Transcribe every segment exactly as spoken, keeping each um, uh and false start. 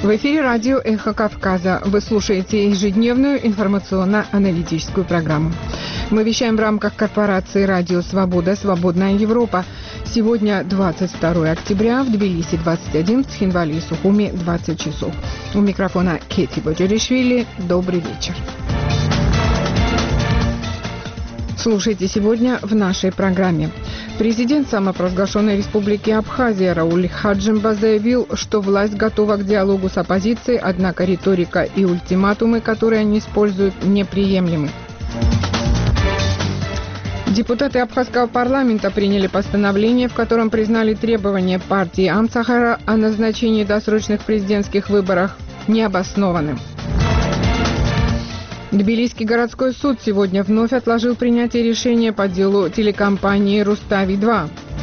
В эфире радио «Эхо Кавказа». Вы слушаете ежедневную информационно-аналитическую программу. Мы вещаем в рамках корпорации «Радио Свобода. Свободная Европа». Сегодня двадцать второе октября, в Тбилиси двадцать один, в Цхинвале и Сухуми двадцать часов. У микрофона Кети Боджеришвили. Добрый вечер. Слушайте сегодня в нашей программе. Президент самопровозглашенной республики Абхазия Рауль Хаджимба заявил, что власть готова к диалогу с оппозицией, однако риторика и ультиматумы, которые они используют, неприемлемы. Депутаты Абхазского парламента приняли постановление, в котором признали требования партии Амцахара о назначении досрочных президентских выборов необоснованным. Тбилисский городской суд сегодня вновь отложил принятие решения по делу телекомпании «Рустави-два».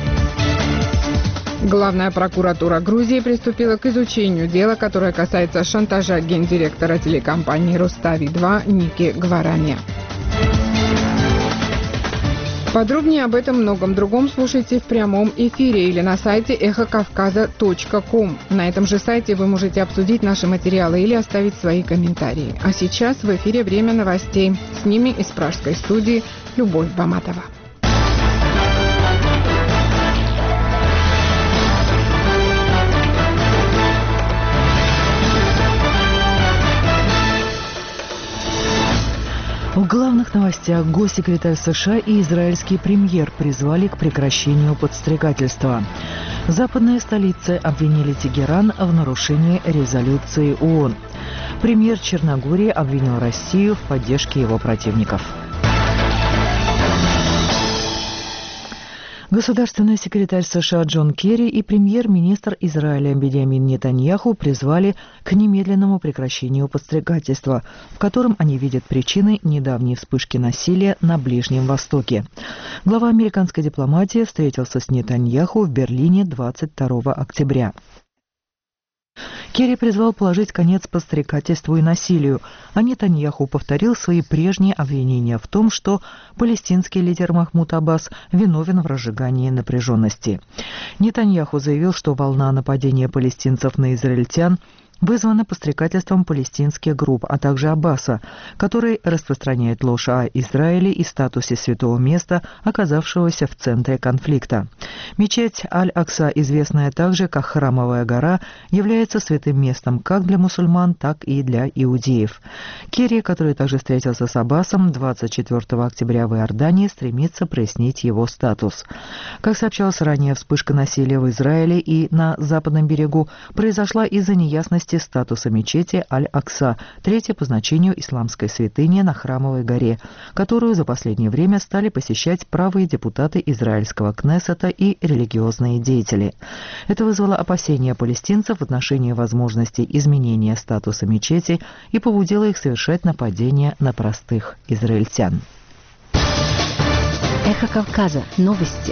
Главная прокуратура Грузии приступила к изучению дела, которое касается шантажа гендиректора телекомпании «Рустави-два» Ники Гварания. Подробнее об этом и многом другом слушайте в прямом эфире или на сайте эхо кавказа точка ком. На этом же сайте вы можете обсудить наши материалы или оставить свои комментарии. А сейчас в эфире время новостей. С ними из пражской студии Любовь Баматова. В главных новостях госсекретарь США и израильский премьер призвали к прекращению подстрекательства. Западные столицы обвинили Тегеран в нарушении резолюции ООН. Премьер Черногории обвинил Россию в поддержке его противников. Государственный секретарь США Джон Керри и премьер-министр Израиля Биньямин Нетаньяху призвали к немедленному прекращению подстрекательства, в котором они видят причины недавней вспышки насилия на Ближнем Востоке. Глава американской дипломатии встретился с Нетаньяху в Берлине двадцать второго октября. Керри призвал положить конец подстрекательству и насилию, а Нетаньяху повторил свои прежние обвинения в том, что палестинский лидер Махмуд Аббас виновен в разжигании напряженности. Нетаньяху заявил, что волна нападения палестинцев на израильтян вызвано подстрекательством палестинских групп, а также Аббаса, который распространяет ложь о Израиле и статусе святого места, оказавшегося в центре конфликта. Мечеть Аль-Акса, известная также как Храмовая гора, является святым местом как для мусульман, так и для иудеев. Керри, который также встретился с Аббасом двадцать четвёртого октября в Иордании, стремится прояснить его статус. Как сообщалось ранее, вспышка насилия в Израиле и на Западном берегу произошла из-за неясности статуса мечети Аль-Акса, третьей по значению исламской святыни на Храмовой горе, которую за последнее время стали посещать правые депутаты израильского Кнессета и религиозные деятели. Это вызвало опасения палестинцев в отношении возможности изменения статуса мечети и побудило их совершать нападения на простых израильтян. Эхо Кавказа. Новости.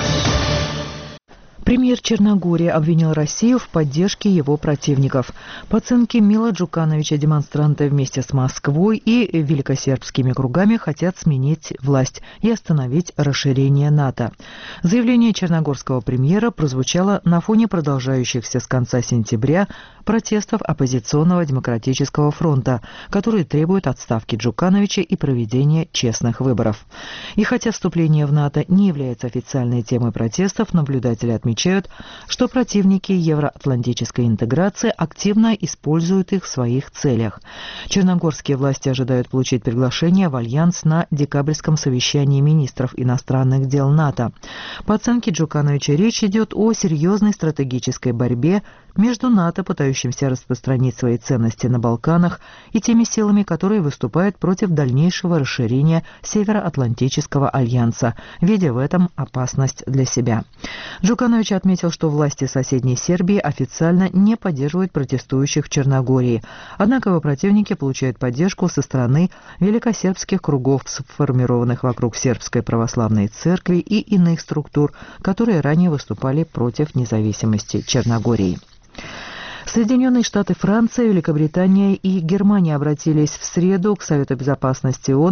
Премьер Черногории обвинил Россию в поддержке его противников. По оценке Мила Джукановича, демонстранты вместе с Москвой и великосербскими кругами хотят сменить власть и остановить расширение НАТО. Заявление черногорского премьера прозвучало на фоне продолжающихся с конца сентября протестов оппозиционного демократического фронта, которые требуют отставки Джукановича и проведения честных выборов. И хотя вступление в НАТО не является официальной темой протестов, наблюдатели отмечают, отмечают, что противники евроатлантической интеграции активно используют их в своих целях. Черногорские власти ожидают получить приглашение в альянс на декабрьском совещании министров иностранных дел НАТО. По оценке Джукановича, речь идет о серьезной стратегической борьбе между НАТО, пытающимся распространить свои ценности на Балканах, и теми силами, которые выступают против дальнейшего расширения Североатлантического альянса, видя в этом опасность для себя. Джуканович отметил, что власти соседней Сербии официально не поддерживают протестующих в Черногории, однако его противники получают поддержку со стороны великосербских кругов, сформированных вокруг Сербской православной церкви и иных структур, которые ранее выступали против независимости Черногории. Соединенные Штаты, Франция, Великобритания и Германия обратились в среду к Совету Безопасности ООН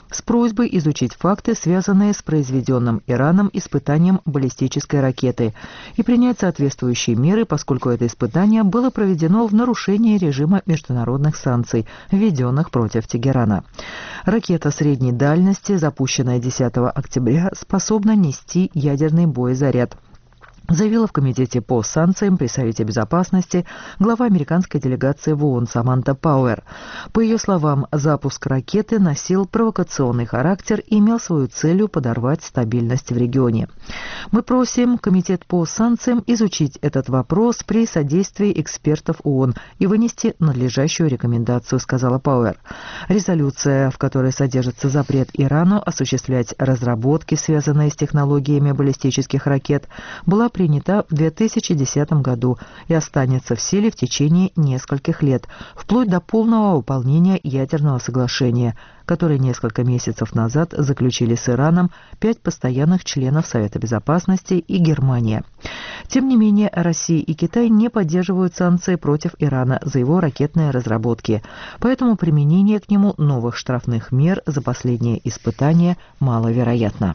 с просьбой изучить факты, связанные с произведенным Ираном испытанием баллистической ракеты, и принять соответствующие меры, поскольку это испытание было проведено в нарушении режима международных санкций, введенных против Тегерана. Ракета средней дальности, запущенная десятого октября, способна нести ядерный боезаряд, заявила в Комитете по санкциям при Совете Безопасности глава американской делегации в ООН Саманта Пауэр. По ее словам, запуск ракеты носил провокационный характер и имел свою целью подорвать стабильность в регионе. Мы просим Комитет по санкциям изучить этот вопрос при содействии экспертов ООН и вынести надлежащую рекомендацию, сказала Пауэр. Резолюция, в которой содержится запрет Ирану осуществлять разработки, связанные с технологиями баллистических ракет, была принята в две тысячи десятом году и останется в силе в течение нескольких лет, вплоть до полного выполнения ядерного соглашения, которое несколько месяцев назад заключили с Ираном пять постоянных членов Совета Безопасности и Германия. Тем не менее, Россия и Китай не поддерживают санкции против Ирана за его ракетные разработки, поэтому применение к нему новых штрафных мер за последнее испытание маловероятно.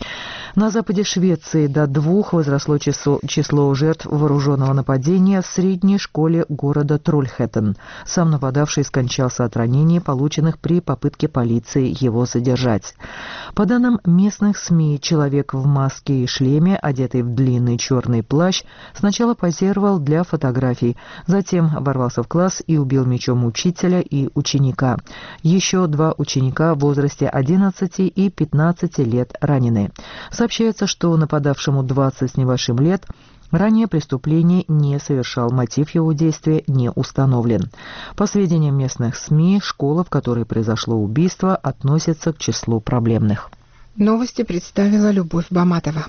На западе Швеции до двух возросло число, число жертв вооруженного нападения в средней школе города Трольхэттен. Сам нападавший скончался от ранений, полученных при попытке полиции его задержать. По данным местных СМИ, человек в маске и шлеме, одетый в длинный черный плащ, сначала позировал для фотографий, затем ворвался в класс и убил мечом учителя и ученика. Еще два ученика в возрасте одиннадцати и пятнадцати лет ранены. Сообщается, что нападавшему двадцать с небольшим лет. Ранее преступление не совершал, мотив его действия не установлен. По сведениям местных СМИ, школа, в которой произошло убийство, относится к числу проблемных. Новости представила Любовь Баматова.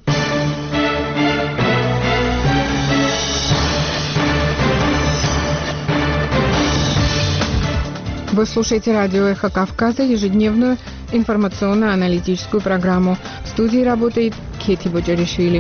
Вы слушаете радио «Эхо Кавказа», ежедневную информационно-аналитическую программу. В студии работает Кети Боджаришвили.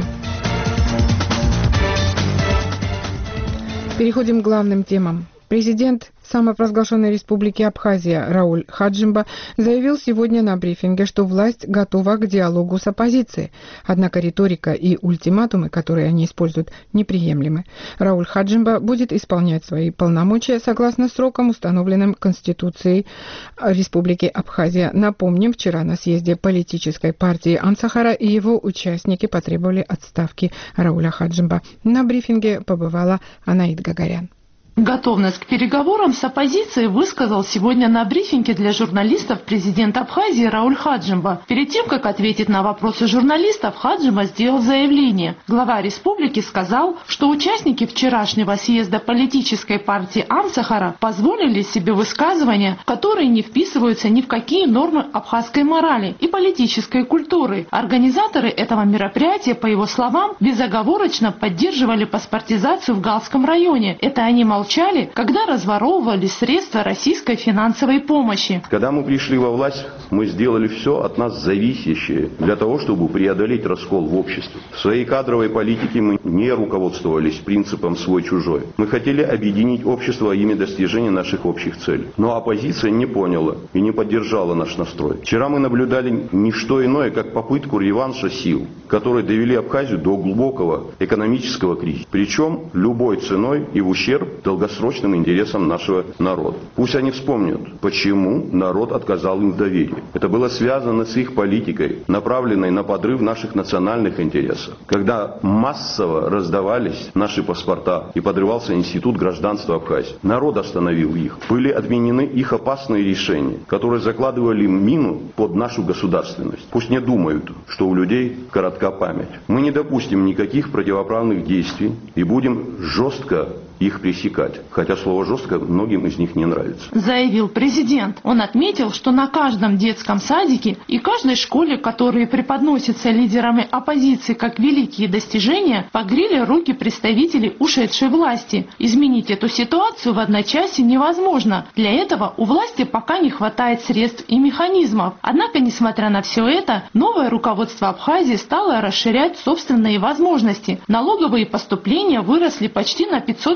Переходим к главным темам. Президент самопровозглашенной республики Абхазия Рауль Хаджимба заявил сегодня на брифинге, что власть готова к диалогу с оппозицией. Однако риторика и ультиматумы, которые они используют, неприемлемы. Рауль Хаджимба будет исполнять свои полномочия согласно срокам, установленным Конституцией республики Абхазия. Напомним, вчера на съезде политической партии Ансахара и его участники потребовали отставки Рауля Хаджимба. На брифинге побывала Анаид Гагарян. Готовность к переговорам с оппозицией высказал сегодня на брифинге для журналистов президент Абхазии Рауль Хаджимба. Перед тем, как ответить на вопросы журналистов, Хаджимба сделал заявление. Глава республики сказал, что участники вчерашнего съезда политической партии Ансахара позволили себе высказывания, которые не вписываются ни в какие нормы абхазской морали и политической культуры. Организаторы этого мероприятия, по его словам, безоговорочно поддерживали паспортизацию в Галском районе. Это они молчали, когда разворовывали средства российской финансовой помощи. Когда мы пришли во власть, мы сделали все от нас зависящее для того, чтобы преодолеть раскол в обществе. В своей кадровой политике мы не руководствовались принципом «свой-чужой». Мы хотели объединить общество во имя достижения наших общих целей. Но оппозиция не поняла и не поддержала наш настрой. Вчера мы наблюдали не что иное, как попытку реванша сил, которые довели Абхазию до глубокого экономического кризиса. Причем любой ценой и в ущерб долгосрочным интересам нашего народа. Пусть они вспомнят, почему народ отказал им в доверии. Это было связано с их политикой, направленной на подрыв наших национальных интересов. Когда массово раздавались наши паспорта и подрывался институт гражданства Абхазии, народ остановил их. Были отменены их опасные решения, которые закладывали мину под нашу государственность. Пусть не думают, что у людей коротка память. Мы не допустим никаких противоправных действий и будем жестко их пресекать, хотя слово «жестко» многим из них не нравится. Заявил президент. Он отметил, что на каждом детском садике и каждой школе, которые преподносятся лидерами оппозиции как великие достижения, погрели руки представителей ушедшей власти. Изменить эту ситуацию в одночасье невозможно. Для этого у власти пока не хватает средств и механизмов. Однако, несмотря на все это, новое руководство Абхазии стало расширять собственные возможности. Налоговые поступления выросли почти на пятьсот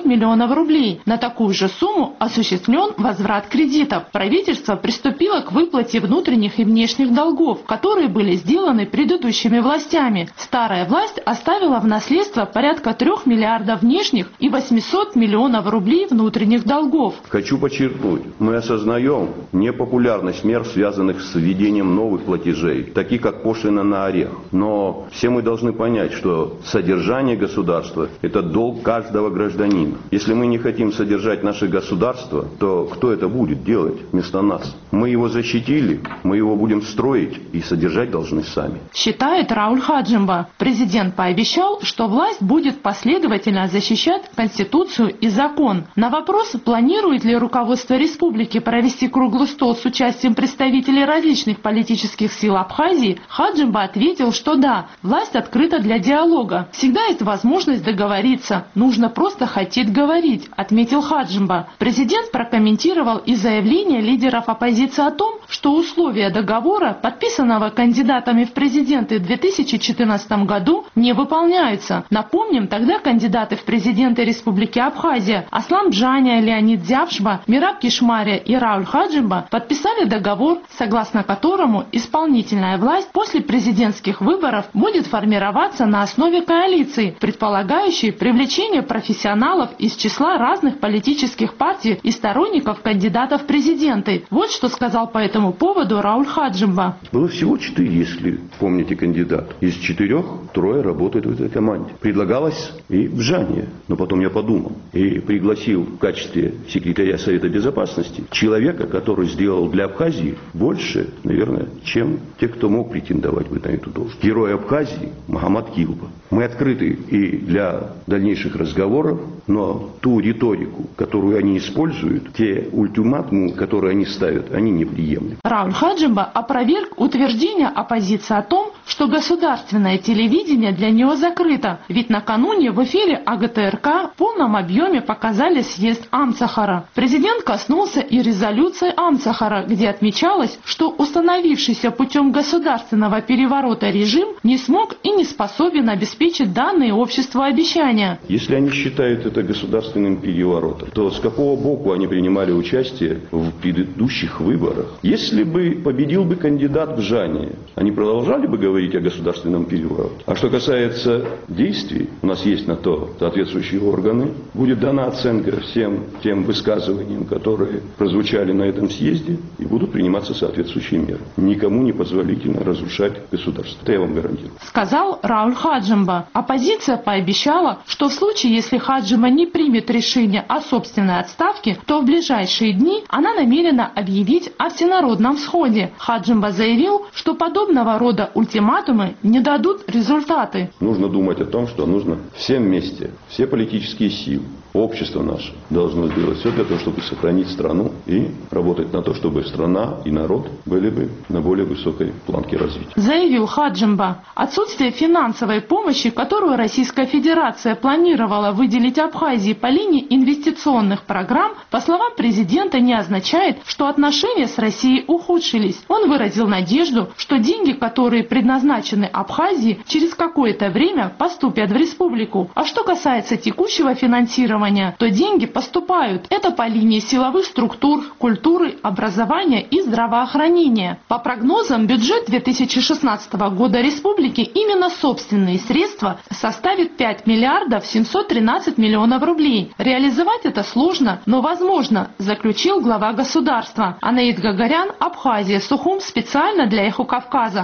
миллионов рублей. На такую же сумму осуществлен возврат кредитов. Правительство приступило к выплате внутренних и внешних долгов, которые были сделаны предыдущими властями. Старая власть оставила в наследство порядка трех миллиардов внешних и восьмисот миллионов рублей внутренних долгов. Хочу подчеркнуть, мы осознаем непопулярность мер, связанных с введением новых платежей, таких как пошлина на орех. Но все мы должны понять, что содержание государства – это долг каждого гражданина. Если мы не хотим содержать наше государство, то кто это будет делать вместо нас? Мы его защитили, мы его будем строить и содержать должны сами. Считает Рауль Хаджимба. Президент пообещал, что власть будет последовательно защищать Конституцию и закон. На вопрос, планирует ли руководство республики провести круглый стол с участием представителей различных политических сил Абхазии, Хаджимба ответил, что да, власть открыта для диалога. Всегда есть возможность договориться. Нужно просто хотеть говорить, отметил Хаджимба. Президент прокомментировал и заявление лидеров оппозиции о том, что условия договора, подписанного кандидатами в президенты в две тысячи четырнадцатом году, не выполняются. Напомним, тогда кандидаты в президенты Республики Абхазия Аслан Бжаня, Леонид Зявшба, Мираб Кишмария и Рауль Хаджимба подписали договор, согласно которому исполнительная власть после президентских выборов будет формироваться на основе коалиции, предполагающей привлечение профессионалов из числа разных политических партий и сторонников кандидатов в президенты. Вот что сказал по этому поводу Рауль Хаджимба. Было всего четыре, если помните, кандидат. Из четырех трое работают в этой команде. Предлагалось и Бжания, но потом я подумал и пригласил в качестве секретаря Совета Безопасности человека, который сделал для Абхазии больше, наверное, чем те, кто мог претендовать бы на эту должность. Герой Абхазии Магомат Килба. Мы открыты и для дальнейших разговоров, но ту риторику, которую они используют, те ультиматумы, которые они ставят, они неприемлемы. Рауль Хаджимба опроверг утверждение оппозиции о том, что государственное телевидение для него закрыто, ведь накануне в эфире А Гэ Тэ Эр Ка в полном объеме показали съезд Амцахара. Президент коснулся и резолюции Амцахара, где отмечалось, что установившийся путем государственного переворота режим не смог и не способен обеспечить данные обществу обещания. Если они считают это государственным переворотом, то с какого боку они принимали участие в предыдущих выборах? Если бы победил бы кандидат Бжания, они продолжали бы говорить о государственном перевороте. А что касается действий, у нас есть на то соответствующие органы, будет дана оценка всем тем высказываниям, которые прозвучали на этом съезде, и будут приниматься соответствующие меры. Никому не позволительно разрушать государство. Это я вам гарантирую. Сказал Рауль Хаджимба. Оппозиция пообещала, что в случае, если Хаджимба не примет решение о собственной отставке, то в ближайшие дни она намерена объявить о всенародном сходе. Хаджимба заявил, что подобного рода ультиматумы не дадут результаты. Нужно думать о том, что нужно всем вместе, все политические силы, общество наше должно сделать все для того, чтобы сохранить страну и работать на то, чтобы страна и народ были бы на более высокой планке развития. Заявил Хаджимба. Отсутствие финансовой помощи, которую Российская Федерация планировала выделить Абхазии по линии инвестиционных программ, по словам президента, не означает, что отношения с Россией ухудшились. Он выразил надежду, что деньги, которые предназначены Абхазии, через какое-то время поступят в республику. А что касается текущего финансирования, то деньги поступают. Это по линии силовых структур, культуры, образования и здравоохранения. По прогнозам, бюджет две тысячи шестнадцатого года республики именно собственные средства составит пять миллиардов семьсот тринадцать миллионов рублей. Реализовать это сложно, но возможно, заключил глава государства. Анаид Гагарян, Абхазия, Сухум, специально для Эхо Кавказа.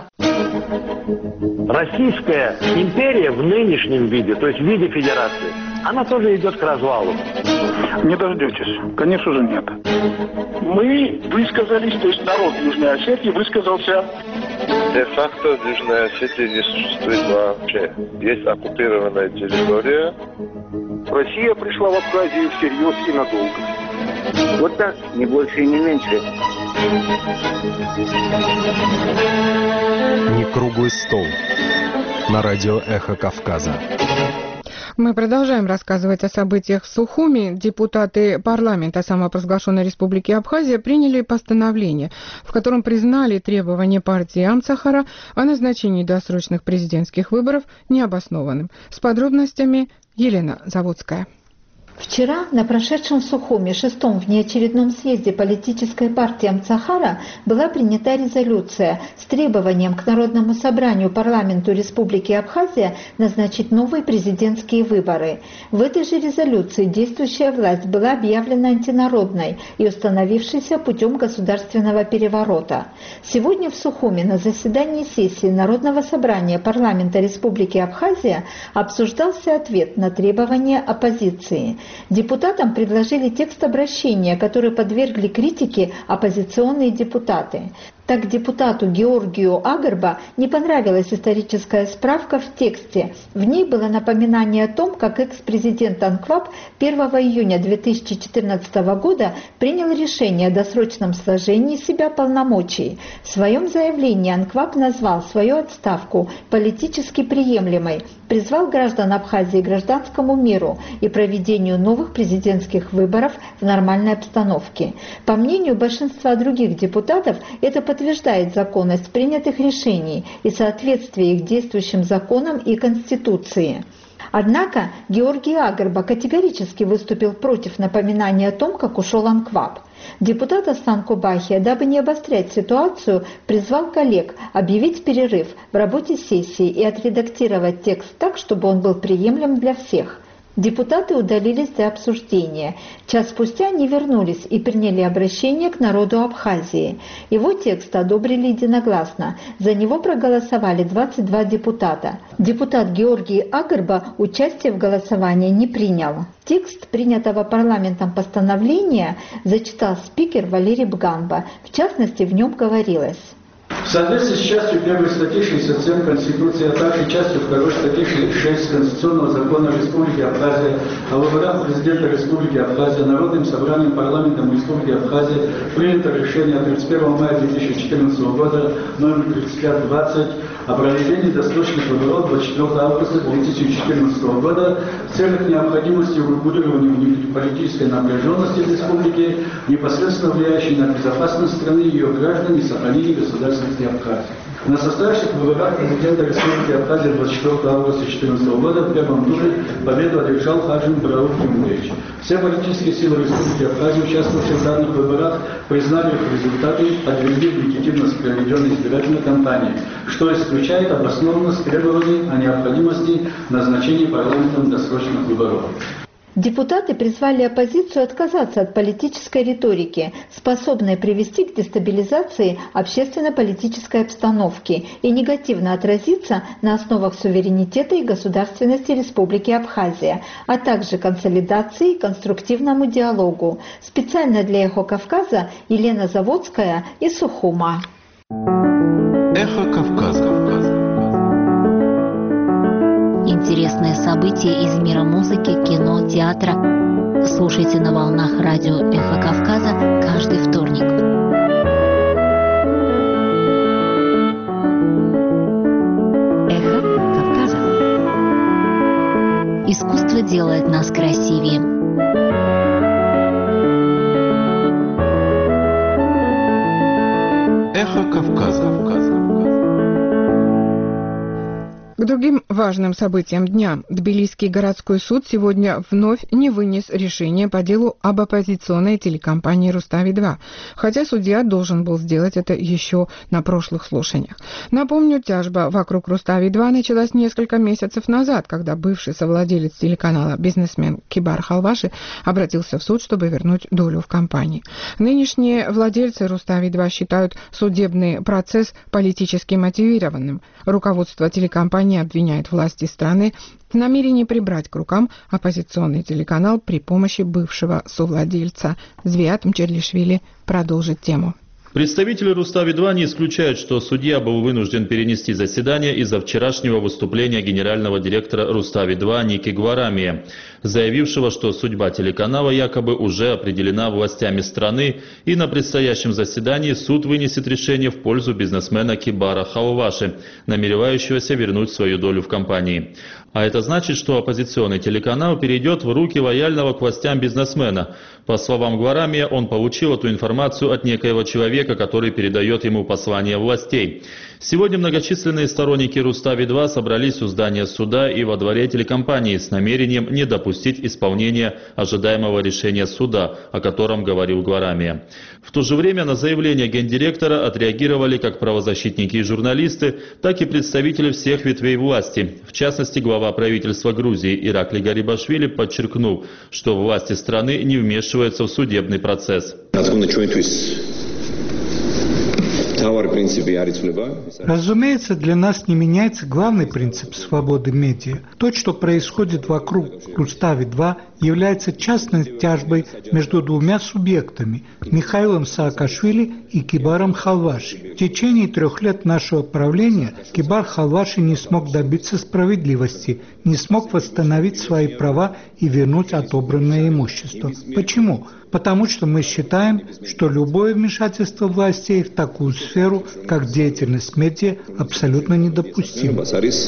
Российская империя в нынешнем виде, то есть в виде федерации, она тоже идет к развалу. Не дождетесь. Конечно же нет. Мы высказались, то есть народ Южной Осетии высказался. Де-факто Южная Осетия не существует вообще. Есть оккупированная территория. Россия пришла в Абхазию всерьез и надолго. Вот так, не больше и не меньше. Не круглый стол. На радио «Эхо Кавказа». Мы продолжаем рассказывать о событиях в Сухуми. Депутаты парламента самопровозглашенной Республики Абхазия приняли постановление, в котором признали требования партии Амцахара о назначении досрочных президентских выборов необоснованным. С подробностями Елена Заводская. Вчера на прошедшем в Сухуми шестом внеочередном съезде политической партии Амцахара была принята резолюция с требованием к Народному собранию парламенту Республики Абхазия назначить новые президентские выборы. В этой же резолюции действующая власть была объявлена антинародной и установившейся путем государственного переворота. Сегодня в Сухуми на заседании сессии Народного собрания парламента Республики Абхазия обсуждался ответ на требования оппозиции. Депутатам предложили текст обращения, который подвергли критике оппозиционные депутаты. Так депутату Георгию Агарба не понравилась историческая справка в тексте. В ней было напоминание о том, как экс-президент АНКВАП первого июня две тысячи четырнадцатого года принял решение о досрочном сложении себя полномочий. В своем заявлении АНКВАП назвал свою отставку политически приемлемой, призвал граждан Абхазии к гражданскому миру и проведению новых президентских выборов в нормальной обстановке. По мнению большинства других депутатов, это подтверждает законность принятых решений и соответствие их действующим законам и Конституции. Однако Георгий Агарба категорически выступил против напоминания о том, как ушел АНКВАП. Депутат Астан Кубахия, дабы не обострять ситуацию, призвал коллег объявить перерыв в работе сессии и отредактировать текст так, чтобы он был приемлем для всех. Депутаты удалились для обсуждения. Час спустя они вернулись и приняли обращение к народу Абхазии. Его текст одобрили единогласно. За него проголосовали двадцать два депутата. Депутат Георгий Агарба участие в голосовании не принял. Текст принятого парламентом постановления зачитал спикер Валерий Бганба. В частности, в нем говорилось: в соответствии с частью первой статьи шестьдесят семь Конституции, а также частью второй статьи шесть Конституционного закона Республики Абхазия о выборах президента Республики Абхазия, Народным собранием парламентом Республики Абхазия принято решение тридцать первого мая две тысячи четырнадцатого года номер тридцать пять двадцать о проведении досрочных выборов двадцать четвёртого августа две тысячи четырнадцатого года в целях необходимости урегулирования внутриполитической напряженности в республике, непосредственно влияющей на безопасность страны и ее граждан и сохранение государственности Абхазии. На состоявшихся выборах президента Республики Абхазия двадцать четвёртого августа две тысячи четырнадцатого года в первом туре победу одержал Хаджим Бараух Тимурович. Все политические силы Республики Абхазия, участвовавшие в данных выборах, признали их результаты, подтвердив легитимность проведенной избирательной кампании, что исключает обоснованность требований о необходимости назначения парламентом досрочных выборов. Депутаты призвали оппозицию отказаться от политической риторики, способной привести к дестабилизации общественно-политической обстановки и негативно отразиться на основах суверенитета и государственности Республики Абхазия, а также консолидации и конструктивному диалогу. Специально для «Эхо Кавказа» Елена Заводская из Сухума. Эхо Кавказа. Интересные события из мира музыки, кино, театра. Слушайте на волнах радио «Эхо Кавказа» каждый вторник. «Эхо Кавказа». Искусство делает нас красивее. «Эхо Кавказа». К другим важным событиям дня. Тбилисский городской суд сегодня вновь не вынес решение по делу об оппозиционной телекомпании «Рустави-два», хотя судья должен был сделать это еще на прошлых слушаниях. Напомню, тяжба вокруг «Рустави-два» началась несколько месяцев назад, когда бывший совладелец телеканала бизнесмен Кибар Халваши обратился в суд, чтобы вернуть долю в компании. Нынешние владельцы «Рустави-два» считают судебный процесс политически мотивированным. Руководство телекомпании обвиняет власти страны в намерении прибрать к рукам оппозиционный телеканал при помощи бывшего совладельца. Звиат Мчерлишвили продолжит тему. Представители «Рустави-два» не исключают, что судья был вынужден перенести заседание из-за вчерашнего выступления генерального директора «Рустави-два» Ники Гварамия, заявившего, что судьба телеканала якобы уже определена властями страны, и на предстоящем заседании суд вынесет решение в пользу бизнесмена Кибара Халваши, намеревающегося вернуть свою долю в компании. А это значит, что оппозиционный телеканал перейдет в руки лояльного к властям бизнесмена. По словам Гварамия, он получил эту информацию от некоего человека человека, который передает ему послание властей. Сегодня многочисленные сторонники Рустави-два собрались у здания суда и во дворе телекомпании с намерением не допустить исполнения ожидаемого решения суда, о котором говорил Гварамия. В то же время на заявление гендиректора отреагировали как правозащитники и журналисты, так и представители всех ветвей власти. В частности, глава правительства Грузии Иракли Гарибашвили подчеркнул, что власти страны не вмешиваются в судебный процесс. Разумеется, для нас не меняется главный принцип свободы медиа. То, что происходит вокруг Рустави-два, является частной тяжбой между двумя субъектами – Михаилом Саакашвили и Кибаром Халваши. В течение трех лет нашего правления Кибар Халваши не смог добиться справедливости, не смог восстановить свои права и вернуть отобранное имущество. Почему? Потому что мы считаем, что любое вмешательство властей в такую сферу, как деятельность медиа, абсолютно недопустимо.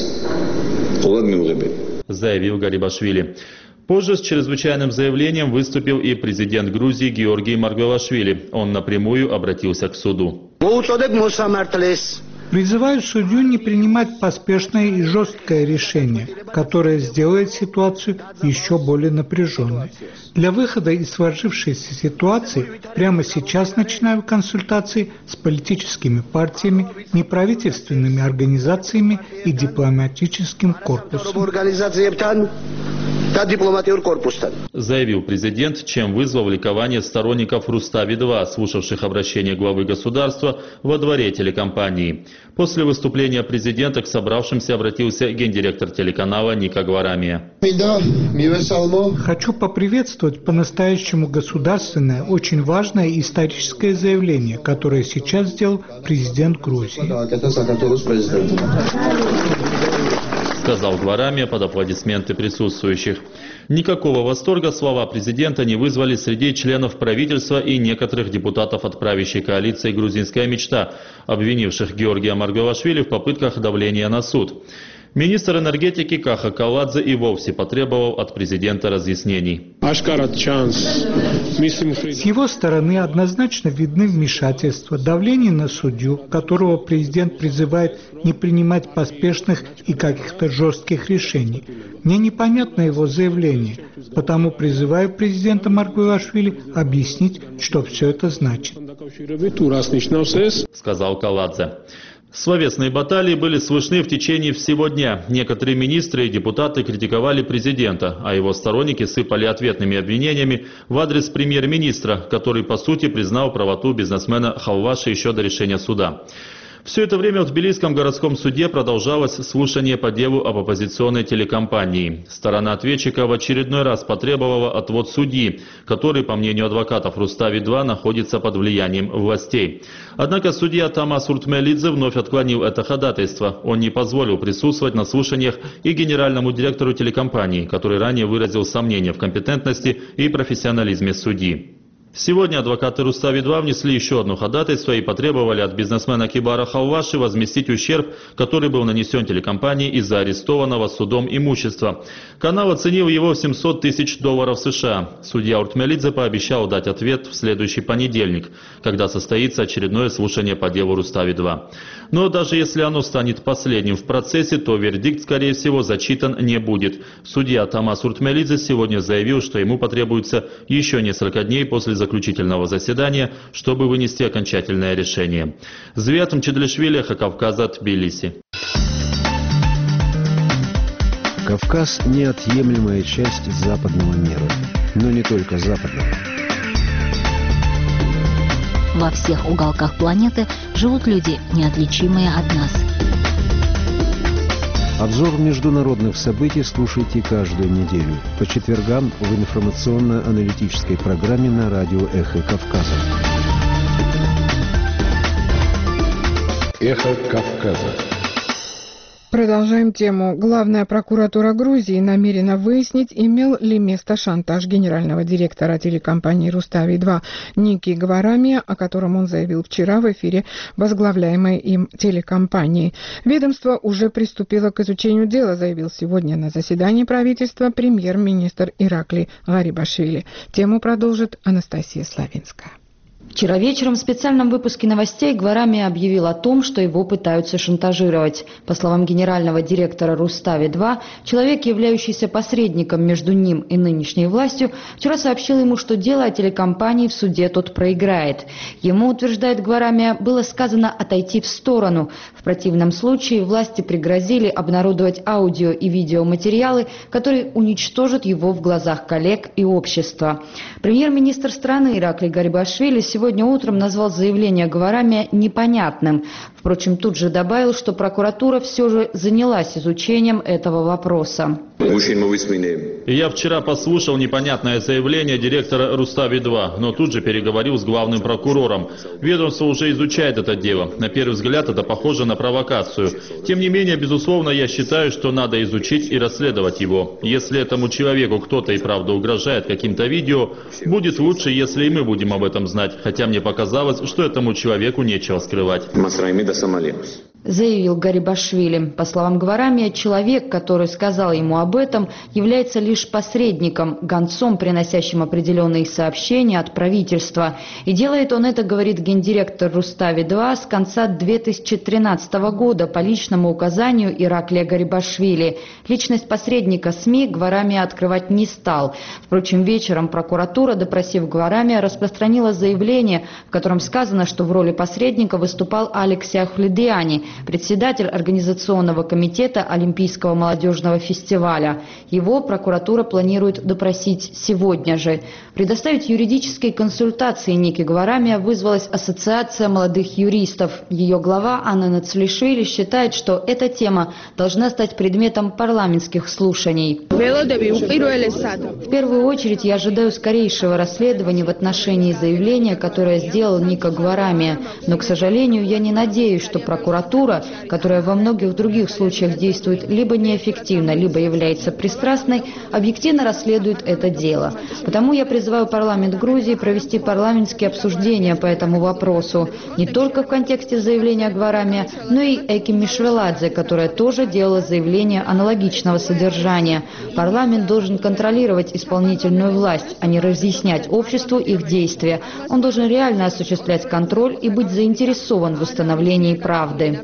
Заявил Гарибашвили. Позже с чрезвычайным заявлением выступил и президент Грузии Георгий Маргвелашвили. Он напрямую обратился к суду. Призываю судью не принимать поспешное и жесткое решение, которое сделает ситуацию еще более напряженной. Для выхода из сложившейся ситуации прямо сейчас начинаю консультации с политическими партиями, неправительственными организациями и дипломатическим корпусом. Заявил президент, чем вызвал ликование сторонников Рустави-два, слушавших обращение главы государства во дворе телекомпании. После выступления президента к собравшимся обратился гендиректор телеканала Ника Гварамия. Хочу поприветствовать по-настоящему государственное, очень важное историческое заявление, которое сейчас сделал президент Грузии. Сказал Гварамия под аплодисменты присутствующих. Никакого восторга слова президента не вызвали среди членов правительства и некоторых депутатов от правящей коалиции «Грузинская мечта», обвинивших Георгия Маргвелашвили в попытках давления на суд. Министр энергетики Каха Каладзе и вовсе потребовал от президента разъяснений. С его стороны однозначно видны вмешательства, давление на судью, которого президент призывает не принимать поспешных и каких-то жестких решений. Мне непонятно его заявление, потому призываю президента Маргвелашвили объяснить, что все это значит. Сказал Каладзе. Словесные баталии были слышны в течение всего дня. Некоторые министры и депутаты критиковали президента, а его сторонники сыпали ответными обвинениями в адрес премьер-министра, который по сути признал правоту бизнесмена Халваши еще до решения суда. Все это время в Тбилисском городском суде продолжалось слушание по делу об оппозиционной телекомпании. Сторона ответчика в очередной раз потребовала отвод судьи, который, по мнению адвокатов Рустави-два, находится под влиянием властей. Однако судья Тамас Уртмелидзе вновь отклонил это ходатайство. Он не позволил присутствовать на слушаниях и генеральному директору телекомпании, который ранее выразил сомнения в компетентности и профессионализме судьи. Сегодня адвокаты Рустави-два внесли еще одно ходатайство и потребовали от бизнесмена Кибара Халваши возместить ущерб, который был нанесен телекомпании из-за арестованного судом имущества. Канал оценил его в семьсот тысяч долларов США. Судья Уртмелидзе пообещал дать ответ в следующий понедельник, когда состоится очередное слушание по делу Рустави-два. Но даже если оно станет последним в процессе, то вердикт, скорее всего, зачитан не будет. Судья Тамас Уртмелидзе сегодня заявил, что ему потребуется еще несколько дней после заключительного заседания, чтобы вынести окончательное решение. Звят Мчедлишвили, Эхо Кавказа, Тбилиси. Кавказ – неотъемлемая часть западного мира, но не только западного. Во всех уголках планеты живут люди, неотличимые от нас. Обзор международных событий слушайте каждую неделю по четвергам в информационно-аналитической программе на радио «Эхо Кавказа». «Эхо Кавказа». Продолжаем тему. Главная прокуратура Грузии намерена выяснить, имел ли место шантаж генерального директора телекомпании Рустави-два Ники Гварамия, о котором он заявил вчера в эфире возглавляемой им телекомпании. Ведомство уже приступило к изучению дела, заявил сегодня на заседании правительства премьер-министр Иракли Гарибашвили. Тему продолжит Анастасия Славинская. Вчера вечером в специальном выпуске новостей Гварами объявил о том, что его пытаются шантажировать. По словам генерального директора Рустави-два, человек, являющийся посредником между ним и нынешней властью, вчера сообщил ему, что дело о телекомпании в суде тот проиграет. Ему, утверждает Гварами, было сказано отойти в сторону. В противном случае власти пригрозили обнародовать аудио и видеоматериалы, которые уничтожат его в глазах коллег и общества. Премьер-министр страны Ираклий Гарибашвили сегодня утром назвал заявление Гварами непонятным. Впрочем, тут же добавил, что прокуратура все же занялась изучением этого вопроса. Я вчера послушал непонятное заявление директора Рустави-два, но тут же переговорил с главным прокурором. Ведомство уже изучает это дело. На первый взгляд это похоже на провокацию. Тем не менее, безусловно, я считаю, что надо изучить и расследовать его. Если этому человеку кто-то и правда угрожает каким-то видео, будет лучше, если и мы будем об этом знать. Хотя мне показалось, что этому человеку нечего скрывать. Заявил Гарибашвили. По словам Гварами, человек, который сказал ему об этом, является лишь посредником, гонцом, приносящим определенные сообщения от правительства. И делает он это, говорит гендиректор Рустави-два, с конца две тысячи тринадцатого года по личному указанию Ираклия Гарибашвили. Личность посредника СМИ Гварами открывать не стал. Впрочем, вечером прокуратура, допросив Гварами, распространила заявление, в котором сказано, что в роли посредника выступал Алекс Ахлидиани, председатель Организационного комитета Олимпийского молодежного фестиваля. Его прокуратура планирует допросить сегодня же. Предоставить юридические консультации Нике Гварами вызвалась Ассоциация молодых юристов. Ее глава Анна Нацлишвили считает, что эта тема должна стать предметом парламентских слушаний. В первую очередь я ожидаю скорейшего расследования в отношении заявления, которое сделал Ника Гварами. Но, к сожалению, я не надеюсь, что прокуратура, которая во многих других случаях действует либо неэффективно, либо является пристрастной, объективно расследует это дело. Потому я призываю парламент Грузии провести парламентские обсуждения по этому вопросу, не только в контексте заявления Гварами, но и Эки Мишвеладзе, которая тоже делала заявление аналогичного содержания. Парламент должен контролировать исполнительную власть, а не разъяснять обществу их действия. Он должен реально осуществлять контроль и быть заинтересован в установлении правды.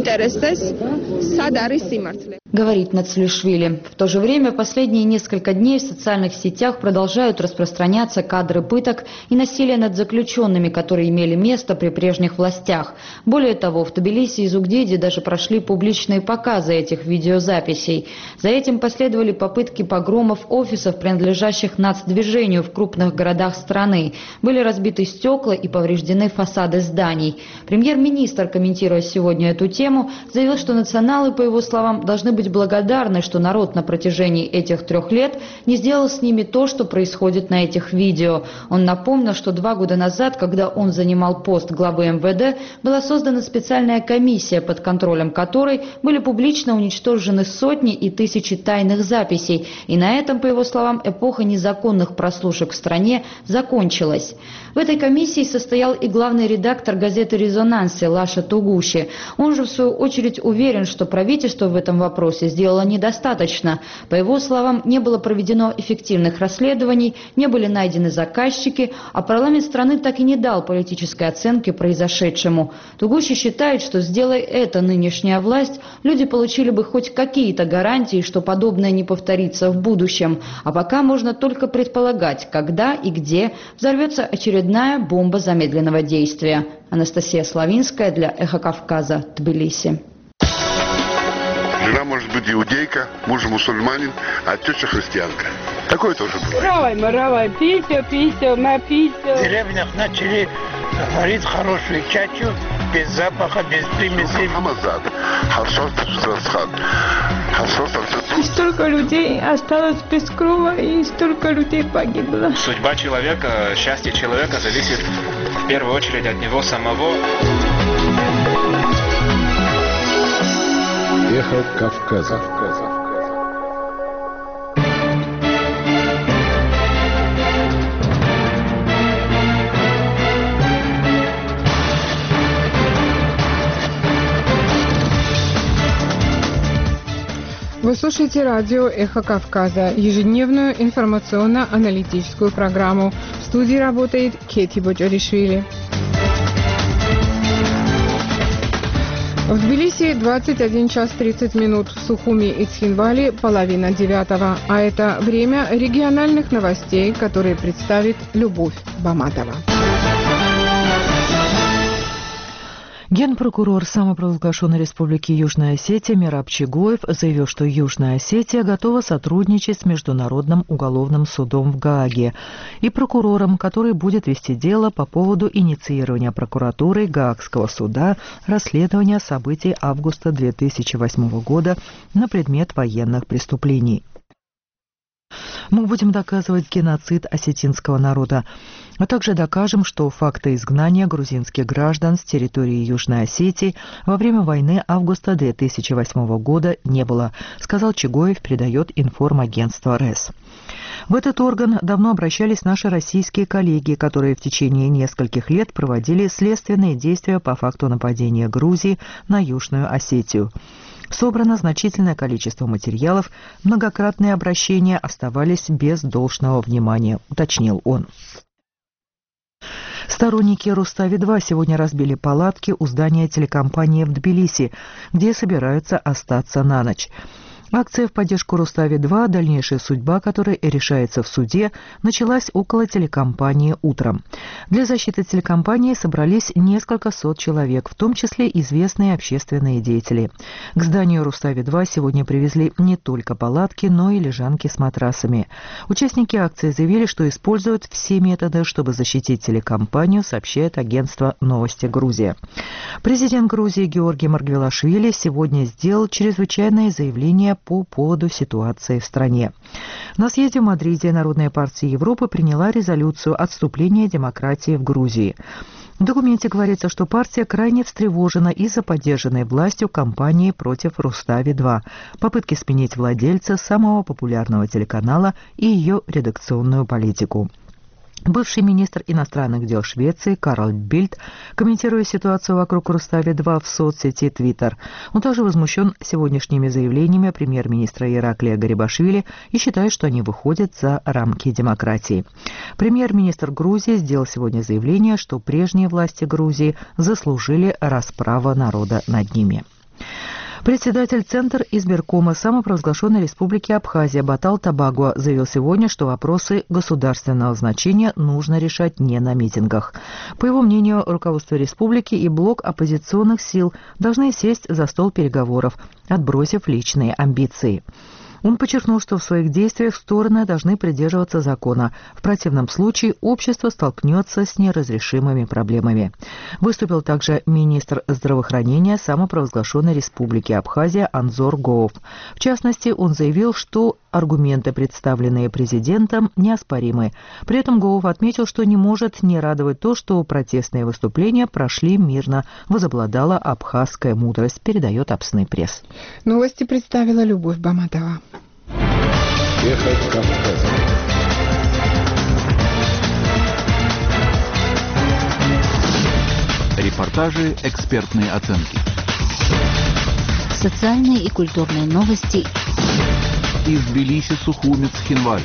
Говорит Нацлишвили. В то же время последние несколько дней в социальных сетях продолжают распространяться кадры пыток и насилия над заключенными, которые имели место при прежних властях. Более того, в Тбилиси и Зугдиде даже прошли публичные показы этих видеозаписей. За этим последовали попытки погромов офисов, принадлежащих нацдвижению в крупных городах страны. Были разбиты стекла и повреждены фасады зданий. Премьер-министр, комментируя сегодня эту тему, заявил, что националы, по его словам, должны быть благодарны, что народ на протяжении этих трех лет не сделал с ними то, что происходит на этих видео. Он напомнил, что два года назад, когда он занимал пост главы эм вэ дэ, была создана специальная комиссия, под контролем которой были публично уничтожены сотни и тысячи тайных записей. И на этом, по его словам, эпоха незаконных прослушек в стране закончилась. В этой комиссии состоял и главный редактор газеты «Резонанс» Лаша Тугуши. Он же, в свою очередь, уверен, что правительство в этом вопросе сделало недостаточно. По его словам, не было проведено эффективных расследований, не были найдены заказчики, а парламент страны так и не дал политической оценки произошедшему. Тугуши считает, что, сделая это нынешняя власть, люди получили бы хоть какие-то гарантии, что подобное не повторится в будущем. А пока можно только предполагать, когда и где взорвется очередная бомба замедленного действия. Анастасия Славинская для «Эхо Кавказа», Тбилиси. Жена может быть иудейка, муж мусульманин, а теща христианка. Такое тоже бывает. Равай, маравай, пися, пися, напися. В деревнях начали варить хорошую чачу, без запаха, без примесей. Хамазад, харшот, расхат. И столько людей осталось без крова, и столько людей погибло. Судьба человека, счастье человека зависит в первую очередь от него самого. Эхо Кавказа. Вы слушаете радио «Эхо Кавказа», ежедневную информационно-аналитическую программу. В студии работает Кети Боджоришвили. В Тбилиси двадцать один час тридцать минут, в Сухуми и Цхинвале половина девятого. А это время региональных новостей, которые представит Любовь Баматова. Генпрокурор самопровозглашенной Республики Южная Осетия Мераб Чигоев заявил, что Южная Осетия готова сотрудничать с Международным уголовным судом в Гааге и прокурором, который будет вести дело по поводу инициирования прокуратурой Гаагского суда расследования событий августа две тысячи восьмого года на предмет военных преступлений. Мы будем доказывать геноцид осетинского народа, а также докажем, что факты изгнания грузинских граждан с территории Южной Осетии во время войны августа две тысячи восьмого года не было, сказал Чигоев, передает информагентство РЭС. В этот орган давно обращались наши российские коллеги, которые в течение нескольких лет проводили следственные действия по факту нападения Грузии на Южную Осетию. Собрано значительное количество материалов, многократные обращения оставались без должного внимания, уточнил он. Сторонники Рустави-два сегодня разбили палатки у здания телекомпании в Тбилиси, где собираются остаться на ночь. Акция в поддержку Рустави-два, дальнейшая судьба которой решается в суде, началась около телекомпании утром. Для защиты телекомпании собрались несколько сот человек, в том числе известные общественные деятели. К зданию Рустави-два сегодня привезли не только палатки, но и лежанки с матрасами. Участники акции заявили, что используют все методы, чтобы защитить телекомпанию, сообщает агентство «Новости Грузия». Президент Грузии Георгий Маргвелашвили сегодня сделал чрезвычайное заявление по поводу ситуации в стране. На съезде в Мадриде Народная партия Европы приняла резолюцию отступления демократии в Грузии. В документе говорится, что партия крайне встревожена из-за поддержанной властью кампании против Рустави-два, попытки сменить владельца самого популярного телеканала и ее редакционную политику. Бывший министр иностранных дел Швеции Карл Бильд, комментируя ситуацию вокруг Рустави-два в соцсети Twitter, он также возмущен сегодняшними заявлениями премьер-министра Ираклия Гарибашвили и считает, что они выходят за рамки демократии. Премьер-министр Грузии сделал сегодня заявление, что прежние власти Грузии заслужили расправу народа над ними. Председатель Центра избиркома самопровозглашенной Республики Абхазия Батал Табагуа заявил сегодня, что вопросы государственного значения нужно решать не на митингах. По его мнению, руководство республики и блок оппозиционных сил должны сесть за стол переговоров, отбросив личные амбиции. Он подчеркнул, что в своих действиях стороны должны придерживаться закона. В противном случае общество столкнется с неразрешимыми проблемами. Выступил также министр здравоохранения самопровозглашенной Республики Абхазия Анзор Гоов. В частности, он заявил, что аргументы, представленные президентом, неоспоримы. При этом Гоов отметил, что не может не радовать то, что протестные выступления прошли мирно. Возобладала абхазская мудрость, передает Апсный пресс. Новости представила Любовь Баматова. Эхо Кавказа. Репортажи, экспертные оценки. Социальные и культурные новости. Из Тбилиси, Сухуми, Цхинвали.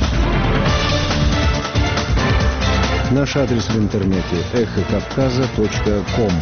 Наш адрес в интернете эхо кавказа точка ком.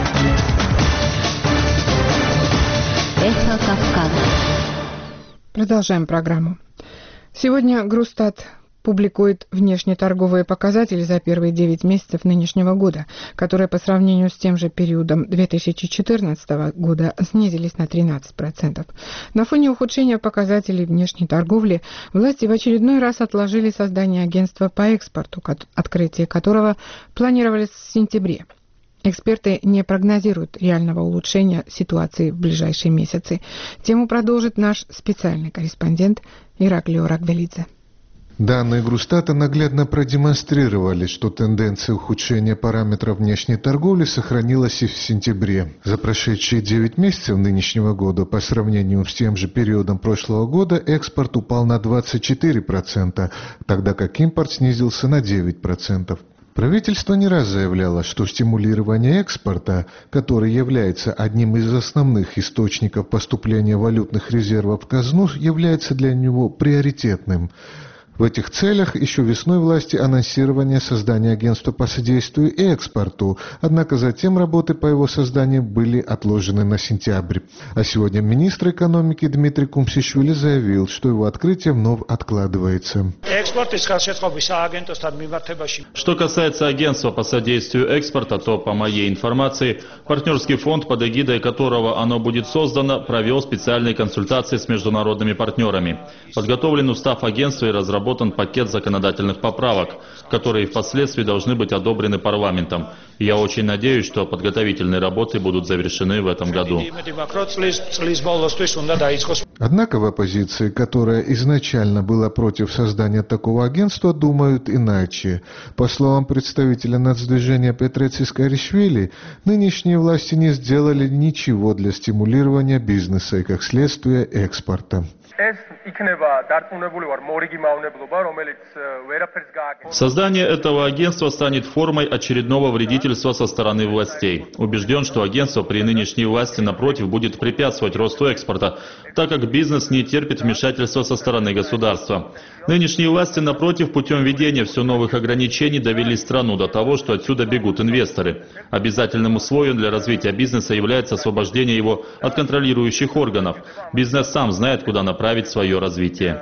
Эхо Кавказа. Продолжаем программу. Сегодня Грустат публикует внешнеторговые показатели за первые девять месяцев нынешнего года, которые по сравнению с тем же периодом две тысячи четырнадцатого года снизились на тринадцать процентов. На фоне ухудшения показателей внешней торговли власти в очередной раз отложили создание агентства по экспорту, открытие которого планировалось в сентябре. Эксперты не прогнозируют реального улучшения ситуации в ближайшие месяцы. Тему продолжит наш специальный корреспондент Ираклио Рагвелидзе. Данные Грустата наглядно продемонстрировали, что тенденция ухудшения параметров внешней торговли сохранилась и в сентябре. За прошедшие девять месяцев нынешнего года по сравнению с тем же периодом прошлого года экспорт упал на двадцать четыре процента, тогда как импорт снизился на девять процентов. Правительство не раз заявляло, что стимулирование экспорта, который является одним из основных источников поступления валютных резервов в казну, является для него приоритетным. В этих целях еще весной власти анонсировали создание агентства по содействию экспорту, однако затем работы по его созданию были отложены на сентябрь. А сегодня министр экономики Дмитрий Кумсишвили заявил, что его открытие вновь откладывается. Что касается агентства по содействию экспорта, то, по моей информации, партнерский фонд, под эгидой которого оно будет создано, провел специальные консультации с международными партнерами. Подготовлен устав агентства и разработан пакет законодательных поправок, которые впоследствии должны быть одобрены парламентом. И я очень надеюсь, что подготовительные работы будут завершены в этом году. Однако в оппозиции, которая изначально была против создания такого агентства, думают иначе. По словам представителя нацдвижения Петра Цискаришвили, нынешние власти не сделали ничего для стимулирования бизнеса и, как следствие, экспорта. Создание этого агентства станет формой очередного вредительства со стороны властей. Убежден, что агентство при нынешней власти, напротив, будет препятствовать росту экспорта, так как бизнес не терпит вмешательства со стороны государства. Нынешние власти, напротив, путем введения все новых ограничений довели страну до того, что отсюда бегут инвесторы. Обязательным условием для развития бизнеса является освобождение его от контролирующих органов. Бизнес сам знает, куда направить свое развитие.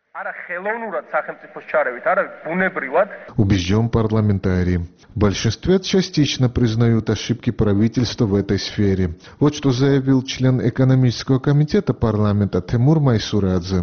Убежден парламентарий. В большинстве частично признают ошибки правительства в этой сфере. Вот что заявил член экономического комитета парламента Тимур Майсурадзе.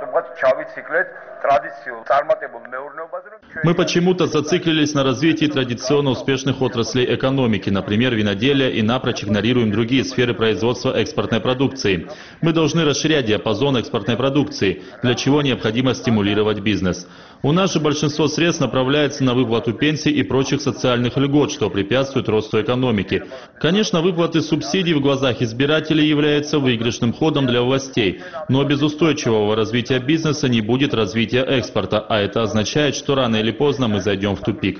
Мы почему-то зациклились на развитии традиционно успешных отраслей экономики, например, виноделия, и напрочь игнорируем другие сферы производства экспортной продукции. Мы должны расширять диапазон экспортной продукции, для чего необходимо стимулировать бизнес. У нас же большинство средств направляется на выплату пенсий и прочих социальных льгот, что препятствует росту экономики. Конечно, выплаты субсидий в глазах избирателей являются выигрышным ходом для властей, но без устойчивого развития бизнеса не будет развития экспорта, а это означает, что рано или поздно мы зайдем в тупик.